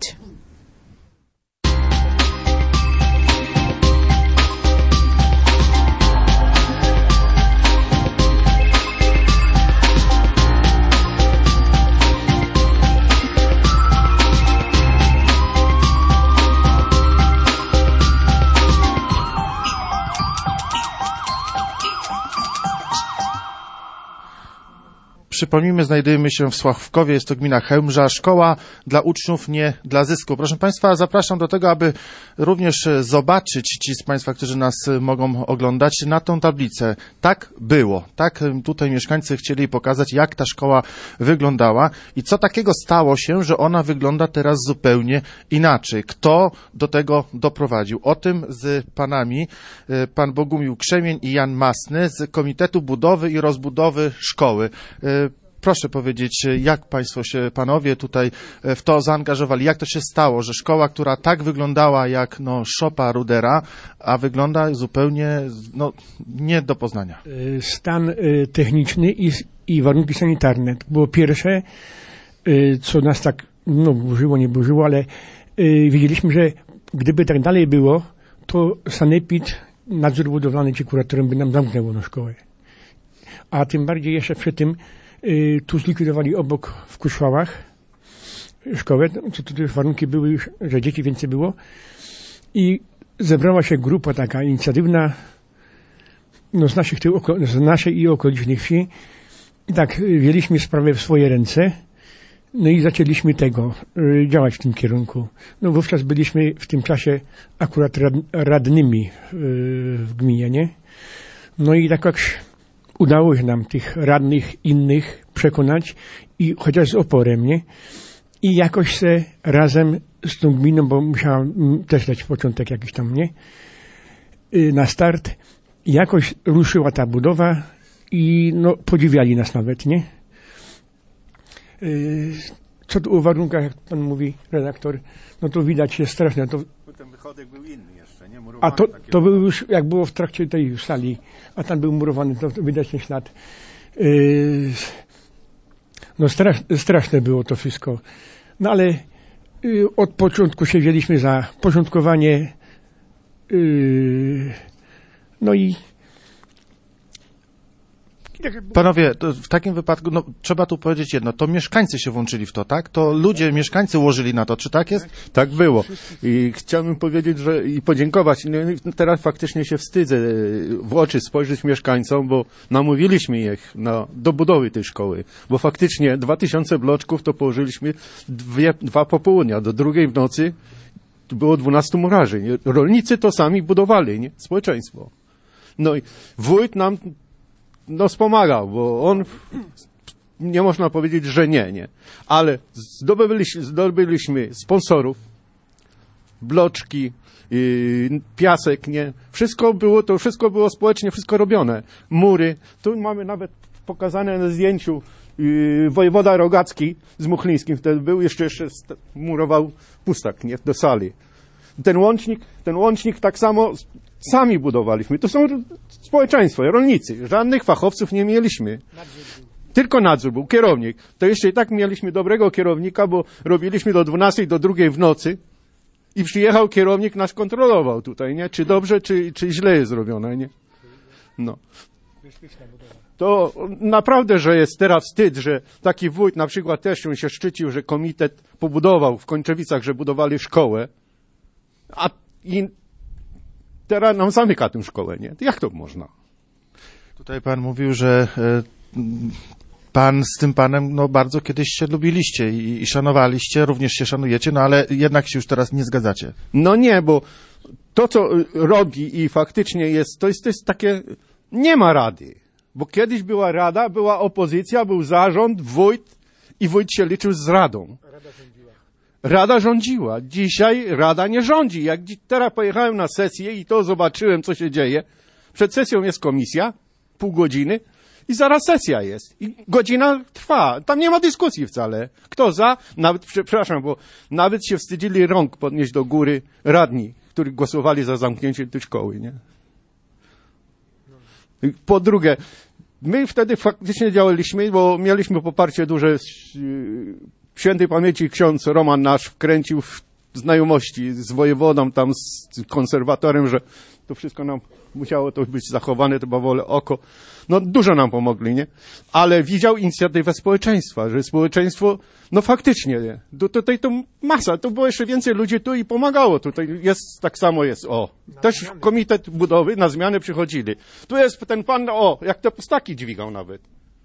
Przypomnijmy, znajdujemy się w Sławkowie, jest to gmina Chełmża, szkoła dla uczniów, nie dla zysku. Proszę Państwa, zapraszam do tego, aby również zobaczyć, ci z Państwa, którzy nas mogą oglądać, na tą tablicę. Tak było, tak tutaj mieszkańcy chcieli pokazać, jak ta szkoła wyglądała i co takiego stało się, że ona wygląda teraz zupełnie inaczej. Kto do tego doprowadził? O tym z panami, pan Bogumił Krzemień i Jan Masny z Komitetu Budowy i Rozbudowy Szkoły. Proszę powiedzieć, jak Państwo się, panowie, tutaj w to zaangażowali? Jak to się stało, że szkoła, która tak wyglądała jak szopa Rudera, a wygląda zupełnie nie do poznania? Stan techniczny i warunki sanitarne. To było pierwsze, co nas tak burzyło, nie burzyło, ale wiedzieliśmy, że gdyby tak dalej było, to sanepid, nadzór budowlany czy kuratorem by nam zamknęło na szkołę. A tym bardziej jeszcze przy tym tu zlikwidowali obok w Kuszłałach szkołę, co tu już warunki były już, że dzieci więcej było i zebrała się grupa taka inicjatywna z naszej i okolicznych wsi i tak wzięliśmy sprawę w swoje ręce, No i zaczęliśmy działać w tym kierunku. No wówczas byliśmy w tym czasie akurat radnymi w gminie, nie? No i tak jak udało się nam tych radnych innych przekonać i chociaż z oporem, nie? I jakoś se razem z tą gminą, bo musiałam też dać początek jakiś tam, nie? Na start. Jakoś ruszyła ta budowa i no podziwiali nas nawet, nie? Co tu o warunkach, jak pan mówi, redaktor, no to widać jest straszne. Ten wychodek był inny jeszcze, nie? A to był już, jak było w trakcie tej sali, a tam był murowany, to widać ten ślad. No straszne było to wszystko. No ale od początku się wzięliśmy za porządkowanie. No i Panowie, to w takim wypadku, no, trzeba tu powiedzieć jedno, to mieszkańcy się włączyli w to, tak? To ludzie, mieszkańcy ułożyli na to, czy tak jest? Tak było. I chciałbym powiedzieć, i podziękować. No, teraz faktycznie się wstydzę w oczy spojrzeć mieszkańcom, bo namówiliśmy ich do budowy tej szkoły. Bo faktycznie 2000 bloczków to położyliśmy dwa popołudnia. Do 2 w nocy było 12 murarzy. Nie? Rolnicy to sami budowali, nie? Społeczeństwo. No i wójt nam wspomagał, bo on, nie można powiedzieć, że nie. Ale zdobyliśmy sponsorów, bloczki, piasek, nie. Wszystko było społecznie, wszystko robione. Mury. Tu mamy nawet pokazane na zdjęciu wojewoda Rogacki z Muchlińskim wtedy był, jeszcze murował pustak, nie, do sali. Ten łącznik tak samo sami budowaliśmy. To są społeczeństwo, rolnicy. Żadnych fachowców nie mieliśmy. Tylko nadzór był, kierownik. To jeszcze i tak mieliśmy dobrego kierownika, bo robiliśmy do 12, do 2 w nocy i przyjechał kierownik, nas kontrolował tutaj, nie? Czy dobrze, czy źle jest zrobione, nie? No. To naprawdę, że jest teraz wstyd, że taki wójt na przykład też się szczycił, że komitet pobudował w Kończewicach, że budowali szkołę, i teraz nam zamyka tę szkołę, nie? Jak to można? Tutaj pan mówił, że pan z tym panem bardzo kiedyś się lubiliście i szanowaliście, również się szanujecie, ale jednak się już teraz nie zgadzacie. No nie, bo to, co robi i faktycznie jest, to jest takie, nie ma rady. Bo kiedyś była rada, była opozycja, był zarząd, wójt i wójt się liczył z radą. Rada rządziła. Dzisiaj rada nie rządzi. Jak teraz pojechałem na sesję i to zobaczyłem, co się dzieje. Przed sesją jest komisja, pół godziny i zaraz sesja jest. I godzina trwa. Tam nie ma dyskusji wcale. Kto za? Przepraszam, bo nawet się wstydzili rąk podnieść do góry radni, którzy głosowali za zamknięciem tej szkoły, nie? Po drugie, my wtedy faktycznie działaliśmy, bo mieliśmy poparcie duże. Świętej pamięci ksiądz Roman nasz wkręcił w znajomości z wojewodą, tam z konserwatorem, że to wszystko nam musiało to być zachowane, to wolę oko. No dużo nam pomogli, nie? Ale widział inicjatywę społeczeństwa, że społeczeństwo, faktycznie, nie? Tutaj to masa, tu było jeszcze więcej ludzi tu i pomagało. Tutaj jest, tak samo jest, też komitet budowy na zmianę przychodzili. Tu jest ten pan, jak te pustaki dźwigał nawet.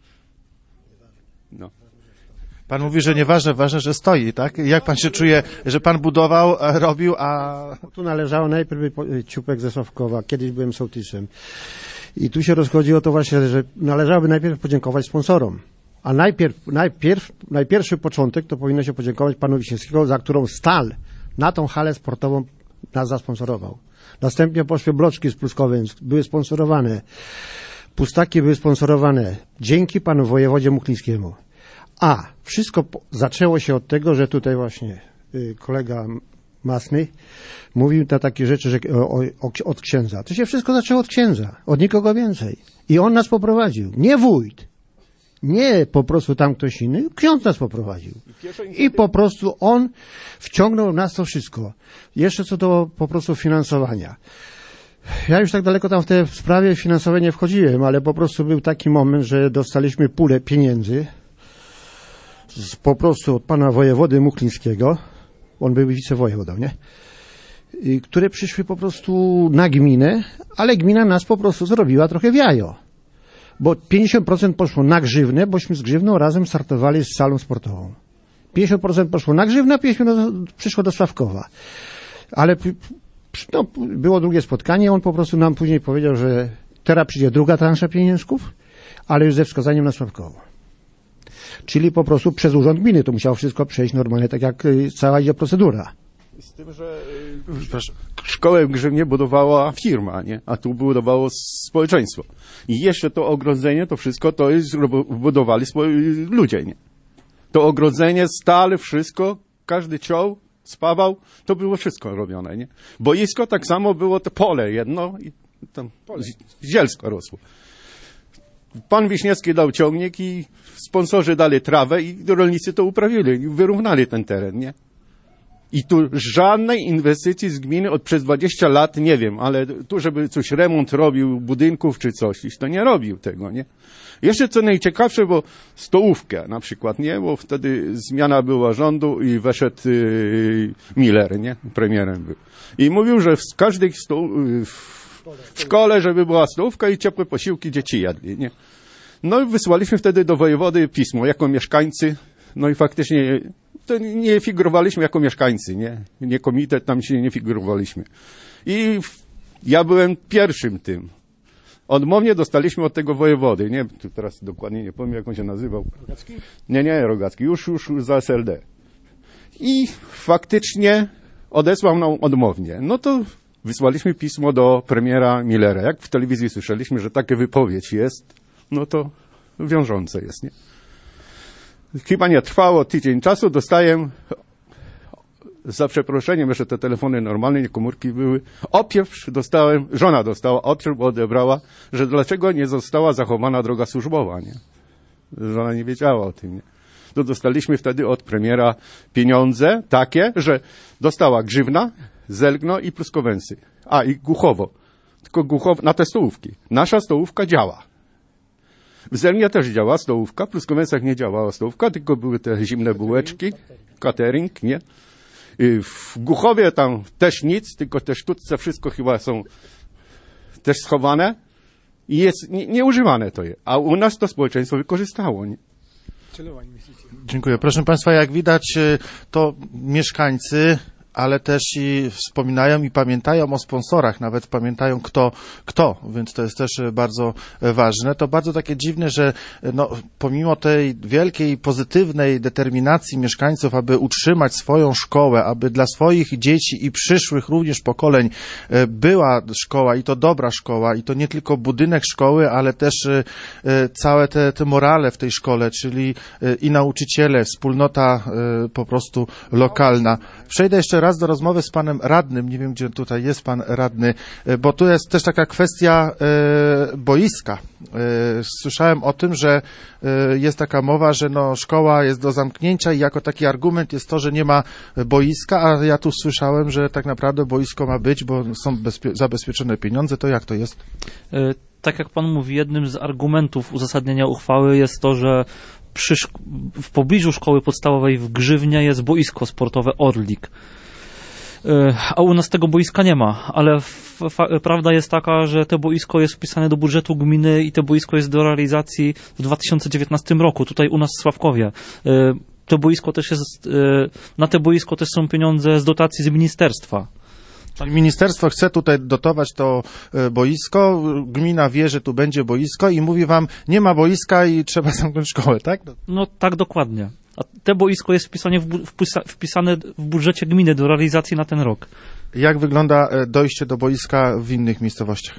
No. Pan mówi, że nieważne, ważne, że stoi, tak? Jak pan się czuje, że pan budował, robił, a... Tu należało najpierw Ciupek ze Sławkowa, kiedyś byłem sołtysem. I tu się rozchodzi o to właśnie, że należałoby najpierw podziękować sponsorom. A najpierwszy początek to powinno się podziękować panu Wiśniewskiego, za którą stal na tą halę sportową nas zasponsorował. Następnie poszły bloczki z Pluskowem, były sponsorowane. Pustaki były sponsorowane. Dzięki panu wojewodzie Muchlińskiemu. A wszystko zaczęło się od tego, że tutaj właśnie kolega Masny mówił na takie rzeczy, że od księdza. To się wszystko zaczęło od księdza, od nikogo więcej. I on nas poprowadził, nie wójt, nie po prostu tam ktoś inny, ksiądz nas poprowadził. I po prostu on wciągnął nas to wszystko. Jeszcze co do po prostu finansowania. Ja już tak daleko tam w tej sprawie finansowej nie wchodziłem, ale po prostu był taki moment, że dostaliśmy pulę pieniędzy po prostu od pana wojewody Muchlińskiego, on był wicewojewodą, nie? Które przyszły po prostu na gminę, ale gmina nas po prostu zrobiła trochę w jajo. Bo 50% poszło na grzywnę, bośmy z grzywną razem startowali z salą sportową. 50% poszło na Grzywna, 50% przyszło do Sławkowa. Ale no, było drugie spotkanie, on po prostu nam później powiedział, że teraz przyjdzie druga transza pieniążków, ale już ze wskazaniem na Sławkowo. Czyli po prostu przez urząd gminy to musiało wszystko przejść normalnie, tak jak cała idzie procedura. Z tym, że szkołę w Grzywnie budowała firma, nie? A tu budowało społeczeństwo. I jeszcze to ogrodzenie, to wszystko to jest budowali ludzie, nie? To ogrodzenie, stale, wszystko, każdy ciął, spawał, to było wszystko robione, nie? Boisko tak samo było, to pole jedno i tam zielsko rosło. Pan Wiśniewski dał ciągnik i sponsorzy dali trawę i rolnicy to uprawili i wyrównali ten teren, nie? I tu żadnej inwestycji z gminy od przez 20 lat, nie wiem, ale tu, żeby coś remont robił budynków czy coś, to nie robił tego, nie? Jeszcze co najciekawsze, bo stołówkę na przykład, nie? Bo wtedy zmiana była rządu i weszedł Miller, nie? Premierem był. I mówił, że w każdej w szkole, żeby była stołówka i ciepłe posiłki dzieci jedli, nie? No i wysłaliśmy wtedy do wojewody pismo jako mieszkańcy, no i faktycznie to nie figurowaliśmy jako mieszkańcy, nie? Nie komitet, tam się nie figurowaliśmy. I ja byłem pierwszym tym. Odmownie dostaliśmy od tego wojewody, nie? Tu teraz dokładnie nie powiem, jak on się nazywał. Rogacki? Nie, Rogacki, już za SLD. I faktycznie odesłał nam odmownie. No to wysłaliśmy pismo do premiera Millera. Jak w telewizji słyszeliśmy, że taka wypowiedź jest, no to wiążące jest, nie? Chyba nie trwało tydzień czasu, dostaję, za przeproszeniem, jeszcze te telefony normalne, nie komórki były, opiew dostałem, żona dostała opiew, bo odebrała, że dlaczego nie została zachowana droga służbowa, nie? Żona nie wiedziała o tym, nie? To dostaliśmy wtedy od premiera pieniądze takie, że dostała Grzywna, Zelgno i Pruskowęsy. A, i Głuchowo. Tylko Głuchowo, na te stołówki. Nasza stołówka działa. W Zelnie też działa stołówka, w Pruskowęsach nie działała stołówka, tylko były te zimne bułeczki, catering, nie? W Głuchowie tam też nic, tylko te sztuczce wszystko chyba są też schowane i jest nieużywane to jest. A u nas to społeczeństwo wykorzystało, nie? Dziękuję. Proszę Państwa, jak widać, to mieszkańcy, ale też i wspominają i pamiętają o sponsorach, nawet pamiętają kto, więc to jest też bardzo ważne. To bardzo takie dziwne, że no, pomimo tej wielkiej, pozytywnej determinacji mieszkańców, aby utrzymać swoją szkołę, aby dla swoich dzieci i przyszłych również pokoleń była szkoła i to dobra szkoła i to nie tylko budynek szkoły, ale też całe te morale w tej szkole, czyli i nauczyciele, wspólnota po prostu lokalna. Przejdę jeszcze raz do rozmowy z panem radnym, nie wiem, gdzie tutaj jest pan radny, bo tu jest też taka kwestia boiska. Słyszałem o tym, że jest taka mowa, że no, szkoła jest do zamknięcia i jako taki argument jest to, że nie ma boiska, a ja tu słyszałem, że tak naprawdę boisko ma być, bo są zabezpieczone pieniądze, to jak to jest? Tak jak pan mówi, jednym z argumentów uzasadnienia uchwały jest to, że w pobliżu szkoły podstawowej w Grzywnie jest boisko sportowe Orlik. A u nas tego boiska nie ma, ale prawda jest taka, że to boisko jest wpisane do budżetu gminy i to boisko jest do realizacji w 2019 roku, tutaj u nas w Sławkowie. To boisko też jest, na to boisko też są pieniądze z dotacji z ministerstwa. Czyli ministerstwo chce tutaj dotować to boisko, gmina wie, że tu będzie boisko i mówi wam, nie ma boiska i trzeba zamknąć szkołę, tak? No tak, dokładnie. A to boisko jest wpisane w budżecie gminy do realizacji na ten rok. Jak wygląda dojście do boiska w innych miejscowościach?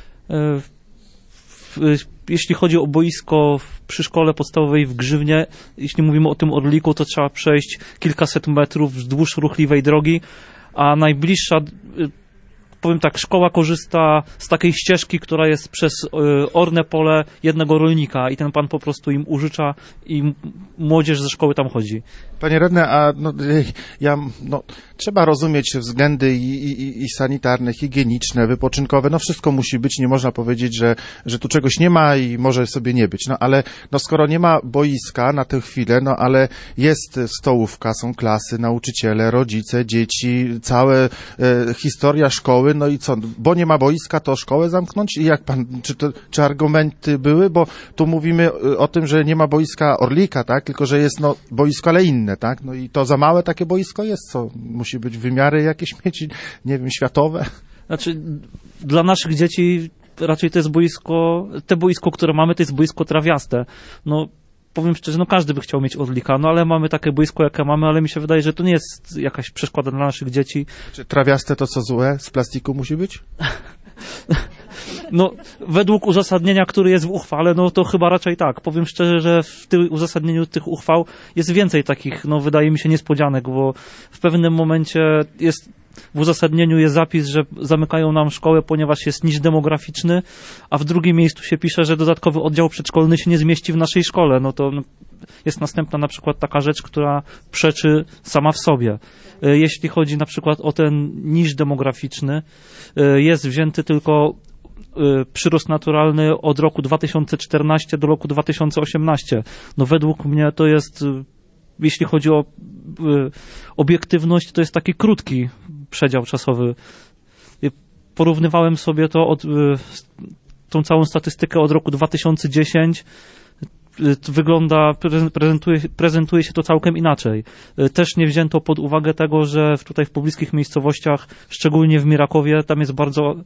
Jeśli chodzi o boisko przy szkole podstawowej w Grzywnie, jeśli mówimy o tym Orliku, to trzeba przejść kilkaset metrów wzdłuż ruchliwej drogi, a najbliższa, powiem tak, szkoła korzysta z takiej ścieżki, która jest przez orne pole jednego rolnika i ten pan po prostu im użycza i młodzież ze szkoły tam chodzi. Panie radny, a trzeba rozumieć względy i sanitarne, higieniczne, wypoczynkowe, no wszystko musi być, nie można powiedzieć, że tu czegoś nie ma i może sobie nie być, no ale no skoro nie ma boiska na tę chwilę, no ale jest stołówka, są klasy, nauczyciele, rodzice, dzieci, cała historia szkoły, no i co, bo nie ma boiska, to szkołę zamknąć? I jak pan, czy argumenty były? Bo tu mówimy o tym, że nie ma boiska Orlika, tak? Tylko, że jest boisko, ale inne, tak? No i to za małe takie boisko jest, co? Musi być wymiary jakieś mieć, nie wiem, światowe? Znaczy, dla naszych dzieci raczej to jest boisko, które mamy, to jest boisko trawiaste. No, powiem szczerze, każdy by chciał mieć Orlika, ale mamy takie boisko, jakie mamy, ale mi się wydaje, że to nie jest jakaś przeszkoda dla naszych dzieci. Czy trawiaste to co złe? Z plastiku musi być? No, według uzasadnienia, który jest w uchwale, no to chyba raczej tak. Powiem szczerze, że w tym uzasadnieniu tych uchwał jest więcej takich, wydaje mi się, niespodzianek, bo w pewnym momencie w uzasadnieniu jest zapis, że zamykają nam szkołę, ponieważ jest niż demograficzny, a w drugim miejscu się pisze, że dodatkowy oddział przedszkolny się nie zmieści w naszej szkole. No to jest następna na przykład taka rzecz, która przeczy sama w sobie. Jeśli chodzi na przykład o ten niż demograficzny, jest wzięty tylko przyrost naturalny od roku 2014 do roku 2018. No według mnie to jest, jeśli chodzi o obiektywność, to jest taki krótki przedział czasowy. Porównywałem sobie to tą całą statystykę od roku 2010. Prezentuje się to całkiem inaczej. Też nie wzięto pod uwagę tego, że tutaj w pobliskich miejscowościach, szczególnie w Mirakowie, tam jest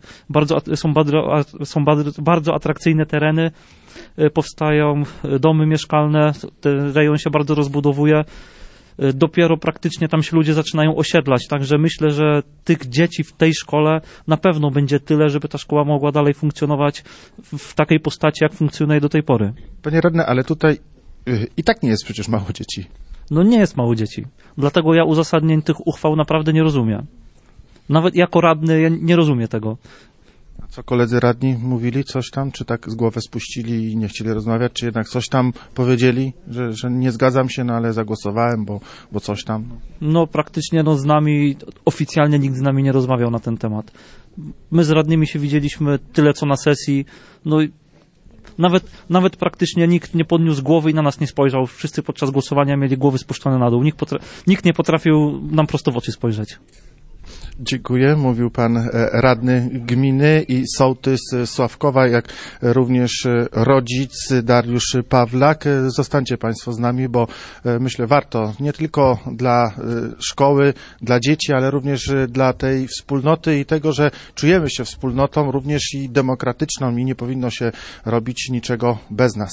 są bardzo atrakcyjne tereny, powstają domy mieszkalne, ten rejon się bardzo rozbudowuje. Dopiero praktycznie tam się ludzie zaczynają osiedlać, także myślę, że tych dzieci w tej szkole na pewno będzie tyle, żeby ta szkoła mogła dalej funkcjonować w takiej postaci, jak funkcjonuje do tej pory. Panie radny, ale tutaj i tak nie jest przecież mało dzieci. No nie jest mało dzieci, dlatego ja uzasadnień tych uchwał naprawdę nie rozumiem. Nawet jako radny ja nie rozumiem tego. A co koledzy radni mówili? Coś tam? Czy tak z głowy spuścili i nie chcieli rozmawiać? Czy jednak coś tam powiedzieli? Że nie zgadzam się, ale zagłosowałem, bo coś tam? No praktycznie z nami, oficjalnie nikt z nami nie rozmawiał na ten temat. My z radnymi się widzieliśmy tyle co na sesji, no i nawet praktycznie nikt nie podniósł głowy i na nas nie spojrzał. Wszyscy podczas głosowania mieli głowy spuszczone na dół. Nikt nie potrafił nam prosto w oczy spojrzeć. Dziękuję. Mówił pan radny gminy i sołtys Sławkowa, jak również rodzic Dariusz Pawlak. Zostańcie państwo z nami, bo myślę warto nie tylko dla szkoły, dla dzieci, ale również dla tej wspólnoty i tego, że czujemy się wspólnotą, również i demokratyczną i nie powinno się robić niczego bez nas.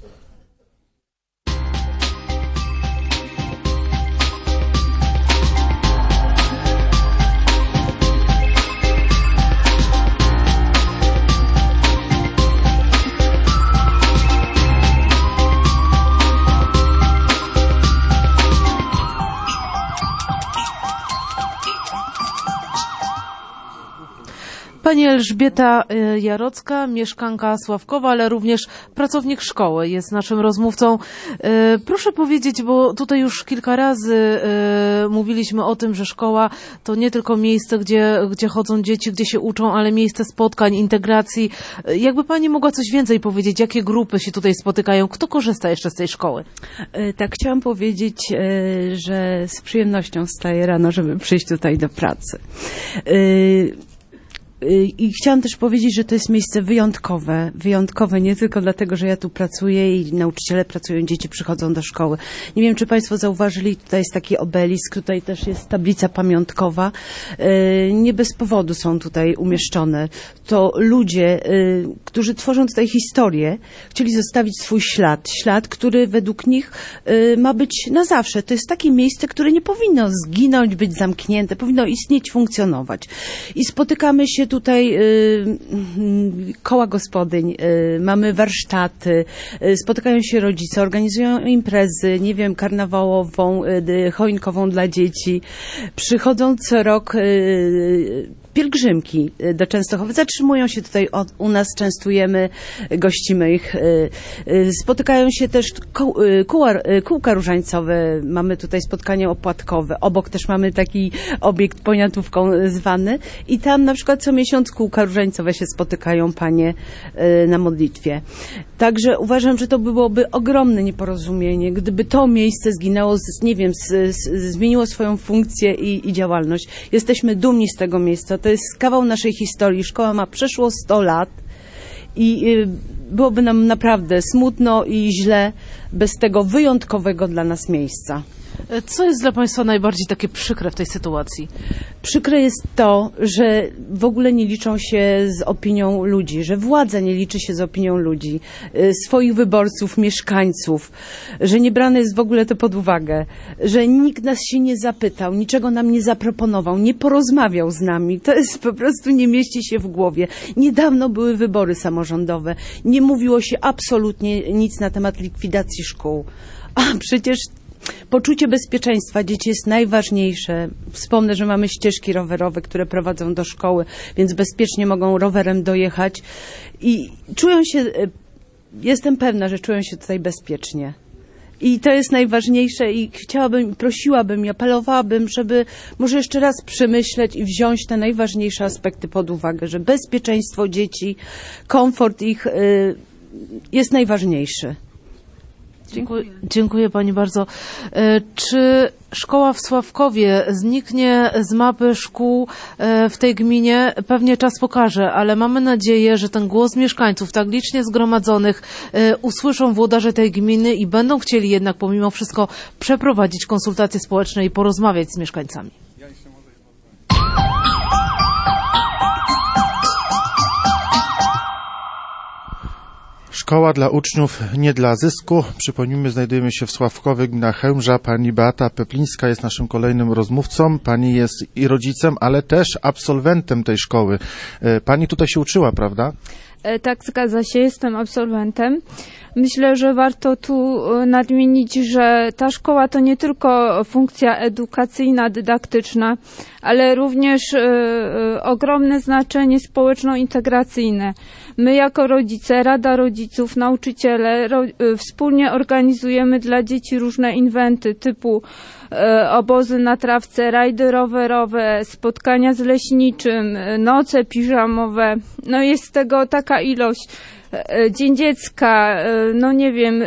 Pani Elżbieta Jarocka, mieszkanka Sławkowa, ale również pracownik szkoły jest naszym rozmówcą. Proszę powiedzieć, bo tutaj już kilka razy mówiliśmy o tym, że szkoła to nie tylko miejsce, gdzie chodzą dzieci, gdzie się uczą, ale miejsce spotkań, integracji. Jakby pani mogła coś więcej powiedzieć, jakie grupy się tutaj spotykają, kto korzysta jeszcze z tej szkoły? Tak, chciałam powiedzieć, że z przyjemnością wstaję rano, żeby przyjść tutaj do pracy. I chciałam też powiedzieć, że to jest miejsce wyjątkowe nie tylko dlatego, że ja tu pracuję i nauczyciele pracują, dzieci przychodzą do szkoły. Nie wiem, czy państwo zauważyli, tutaj jest taki obelisk, tutaj też jest tablica pamiątkowa. Nie bez powodu są tutaj umieszczone. To ludzie, którzy tworzą tutaj historię, chcieli zostawić swój ślad, który według nich ma być na zawsze. To jest takie miejsce, które nie powinno zginąć, być zamknięte, powinno istnieć, funkcjonować. I spotykamy się tutaj koła gospodyń, mamy warsztaty, spotykają się rodzice, organizują imprezy, nie wiem, karnawałową, choinkową dla dzieci. Przychodzą co rok pielgrzymki do Częstochowy. Zatrzymują się tutaj u nas, częstujemy, gościmy ich. Spotykają się też kółka różańcowe. Mamy tutaj spotkanie opłatkowe. Obok też mamy taki obiekt poniatówką zwany. I tam na przykład co miesiąc kółka różańcowe się spotykają panie na modlitwie. Także uważam, że to byłoby ogromne nieporozumienie, gdyby to miejsce zginęło, zmieniło swoją funkcję i działalność. Jesteśmy dumni z tego miejsca. To jest kawał naszej historii. Szkoła ma przeszło 100 lat i byłoby nam naprawdę smutno i źle bez tego wyjątkowego dla nas miejsca. Co jest dla Państwa najbardziej takie przykre w tej sytuacji? Przykre jest to, że w ogóle nie liczą się z opinią ludzi, że władza nie liczy się z opinią ludzi, swoich wyborców, mieszkańców, że nie brane jest w ogóle to pod uwagę, że nikt nas się nie zapytał, niczego nam nie zaproponował, nie porozmawiał z nami. To jest po prostu nie mieści się w głowie. Niedawno były wybory samorządowe. Nie mówiło się absolutnie nic na temat likwidacji szkół. A przecież poczucie bezpieczeństwa dzieci jest najważniejsze. Wspomnę, że mamy ścieżki rowerowe, które prowadzą do szkoły, więc bezpiecznie mogą rowerem dojechać i czują się, jestem pewna, że czują się tutaj bezpiecznie. I to jest najważniejsze i chciałabym, prosiłabym i apelowałabym, żeby może jeszcze raz przemyśleć i wziąć te najważniejsze aspekty pod uwagę, że bezpieczeństwo dzieci, komfort ich jest najważniejszy. Dziękuję Pani bardzo. Czy szkoła w Sławkowie zniknie z mapy szkół w tej gminie? Pewnie czas pokaże, ale mamy nadzieję, że ten głos mieszkańców tak licznie zgromadzonych usłyszą włodarze tej gminy i będą chcieli jednak pomimo wszystko przeprowadzić konsultacje społeczne i porozmawiać z mieszkańcami. Szkoła dla uczniów, nie dla zysku. Przypomnijmy, znajdujemy się w Sławkowie, gmina Chełmża. Pani Beata Peplińska jest naszym kolejnym rozmówcą. Pani jest i rodzicem, ale też absolwentem tej szkoły. Pani tutaj się uczyła, prawda? Tak, zgadza się, jestem absolwentem. Myślę, że warto tu nadmienić, że ta szkoła to nie tylko funkcja edukacyjna, dydaktyczna, ale również ogromne znaczenie społeczno-integracyjne. My jako rodzice, Rada Rodziców, nauczyciele wspólnie organizujemy dla dzieci różne inwenty typu obozy na trawce, rajdy rowerowe, spotkania z leśniczym, noce piżamowe. No jest tego taka ilość. Dzień dziecka, no nie wiem,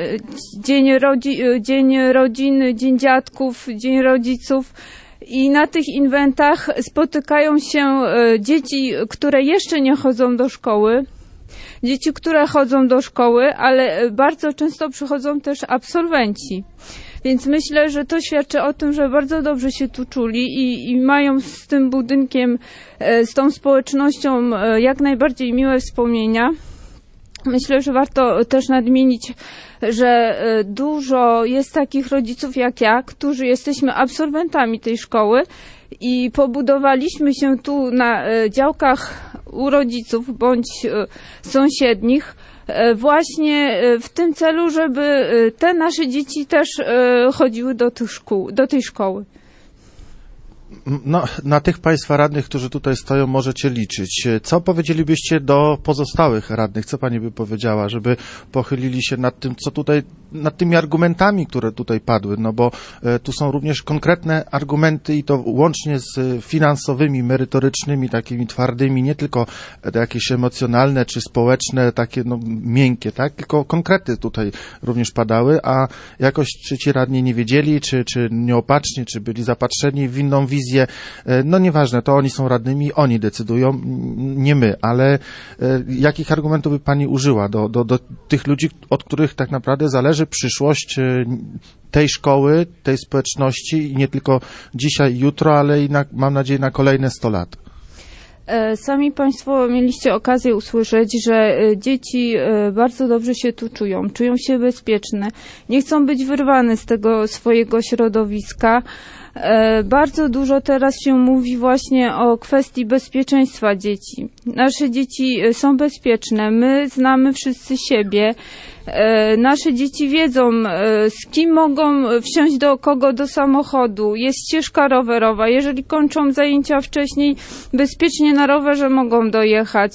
dzień rodziny, dzień dziadków, dzień rodziców. I na tych inwentach spotykają się dzieci, które jeszcze nie chodzą do szkoły, dzieci, które chodzą do szkoły, ale bardzo często przychodzą też absolwenci. Więc myślę, że to świadczy o tym, że bardzo dobrze się tu czuli i mają z tym budynkiem, z tą społecznością jak najbardziej miłe wspomnienia. Myślę, że warto też nadmienić, że dużo jest takich rodziców jak ja, którzy jesteśmy absolwentami tej szkoły i pobudowaliśmy się tu na działkach u rodziców bądź sąsiednich właśnie w tym celu, żeby te nasze dzieci też chodziły do tych szkół, do tej szkoły. No, na tych Państwa radnych, którzy tutaj stoją, możecie liczyć. Co powiedzielibyście do pozostałych radnych? Co Pani by powiedziała, żeby pochylili się nad tym, co tutaj, nad tymi argumentami, które tutaj padły? No bo tu są również konkretne argumenty i to łącznie z finansowymi, merytorycznymi, takimi twardymi, nie tylko jakieś emocjonalne czy społeczne, takie no miękkie, tak? Tylko konkrety tutaj również padały, a jakoś czy ci radni nie wiedzieli, czy nieopatrzni, czy byli zapatrzeni w inną wizję. No nieważne, to oni są radnymi, oni decydują, nie my, ale jakich argumentów by Pani użyła do tych ludzi, od których tak naprawdę zależy przyszłość tej szkoły, tej społeczności i nie tylko dzisiaj, jutro, ale i mam nadzieję na kolejne 100 lat? Sami Państwo mieliście okazję usłyszeć, że dzieci bardzo dobrze się tu czują się bezpieczne, nie chcą być wyrwane z tego swojego środowiska. Bardzo dużo teraz się mówi właśnie o kwestii bezpieczeństwa dzieci. Nasze dzieci są bezpieczne, my znamy wszyscy siebie. Nasze dzieci wiedzą, z kim mogą wsiąść do kogo do samochodu. Jest ścieżka rowerowa. Jeżeli kończą zajęcia wcześniej, bezpiecznie na rowerze mogą dojechać.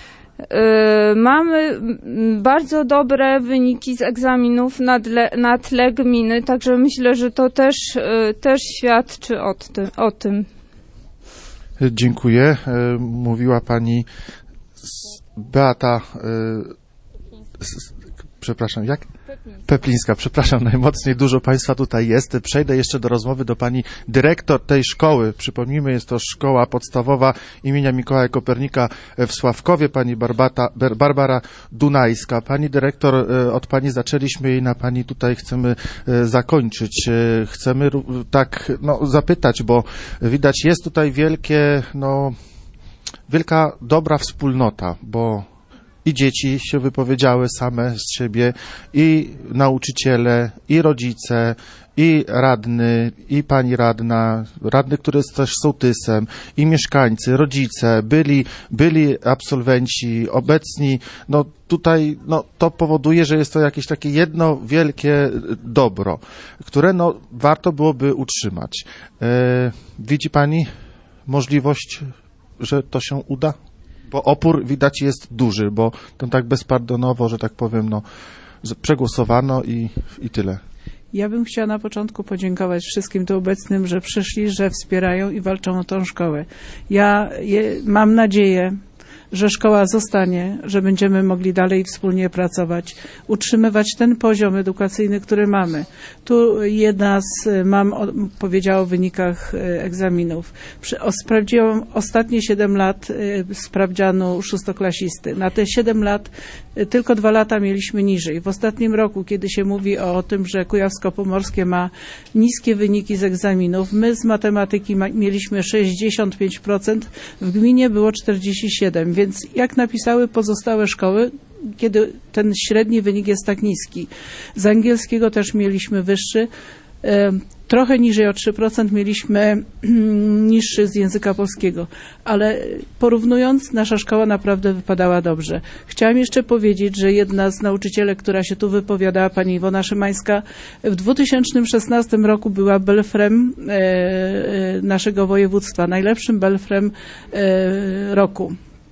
Mamy bardzo dobre wyniki z egzaminów na tle gminy, także myślę, że to też świadczy o tym. Dziękuję. Mówiła Pani Beata, przepraszam, jak? Peplińska, przepraszam najmocniej, dużo Państwa tutaj jest. Przejdę jeszcze do rozmowy do Pani dyrektor tej szkoły. Przypomnijmy, jest to szkoła podstawowa imienia Mikołaja Kopernika w Sławkowie, Pani Barbara Dunajska. Pani dyrektor, od Pani zaczęliśmy i na Pani tutaj chcemy zakończyć. Chcemy tak zapytać, bo widać jest tutaj wielka dobra wspólnota, bo i dzieci się wypowiedziały same z siebie, i nauczyciele, i rodzice, i radny, i pani radny, który jest też sołtysem, i mieszkańcy, rodzice, byli absolwenci, obecni. Tutaj to powoduje, że jest to jakieś takie jedno wielkie dobro, które warto byłoby utrzymać. Widzi Pani możliwość, że to się uda? Bo opór widać jest duży, bo to tak bezpardonowo, że tak powiem, przegłosowano i tyle. Ja bym chciała na początku podziękować wszystkim tu obecnym, że przyszli, że wspierają i walczą o tą szkołę. Ja mam nadzieję, że szkoła zostanie, że będziemy mogli dalej wspólnie pracować, utrzymywać ten poziom edukacyjny, który mamy. Tu jedna z mam powiedziała o wynikach egzaminów. Sprawdziłam ostatnie 7 lat sprawdzianu szóstoklasisty. Na te 7 lat tylko 2 lata mieliśmy niżej. W ostatnim roku, kiedy się mówi o tym, że Kujawsko-Pomorskie ma niskie wyniki z egzaminów, my z matematyki mieliśmy 65%, w gminie było 47%, więc jak napisały pozostałe szkoły, kiedy ten średni wynik jest tak niski. Z angielskiego też mieliśmy wyższy, trochę niżej o 3% mieliśmy niższy z języka polskiego, ale porównując, nasza szkoła naprawdę wypadała dobrze. Chciałam jeszcze powiedzieć, że jedna z nauczycielek, która się tu wypowiadała, pani Iwona Szymańska, w 2016 roku była belfrem naszego województwa, najlepszym belfrem roku.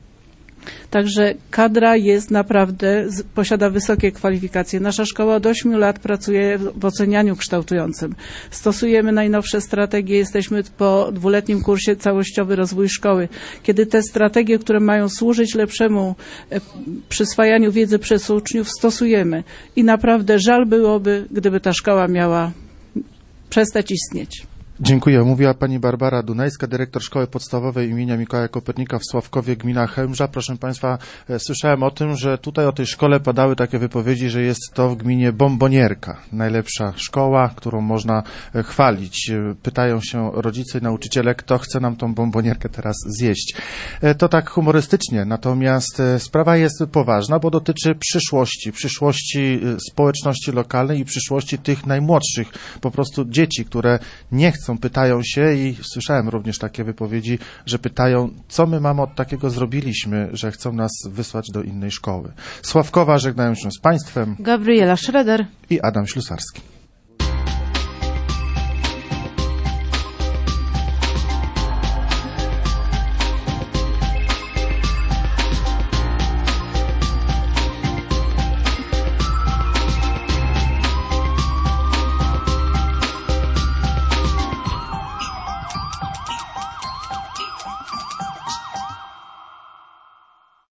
Także kadra jest naprawdę, posiada wysokie kwalifikacje. Nasza szkoła od 8 lat pracuje w ocenianiu kształtującym. Stosujemy najnowsze strategie, jesteśmy po 2-letnim kursie Całościowy Rozwój Szkoły. Kiedy te strategie, które mają służyć lepszemu przyswajaniu wiedzy przez uczniów, stosujemy. I naprawdę żal byłoby, gdyby ta szkoła miała przestać istnieć. Dziękuję. Mówiła pani Barbara Dunajska, dyrektor Szkoły Podstawowej imienia Mikołaja Kopernika w Sławkowie, gmina Chełmża. Proszę Państwa, słyszałem o tym, że tutaj o tej szkole padały takie wypowiedzi, że jest to w gminie bombonierka. Najlepsza szkoła, którą można chwalić. Pytają się rodzice i nauczyciele, kto chce nam tą bombonierkę teraz zjeść. To tak humorystycznie, natomiast sprawa jest poważna, bo dotyczy przyszłości społeczności lokalnej i przyszłości tych najmłodszych, po prostu dzieci, które nie chcą, pytają się i słyszałem również takie wypowiedzi, że pytają, co my mamo takiego zrobiliśmy, że chcą nas wysłać do innej szkoły. Sławkowa żegnają się z Państwem. Gabriela Schroeder i Adam Ślusarski.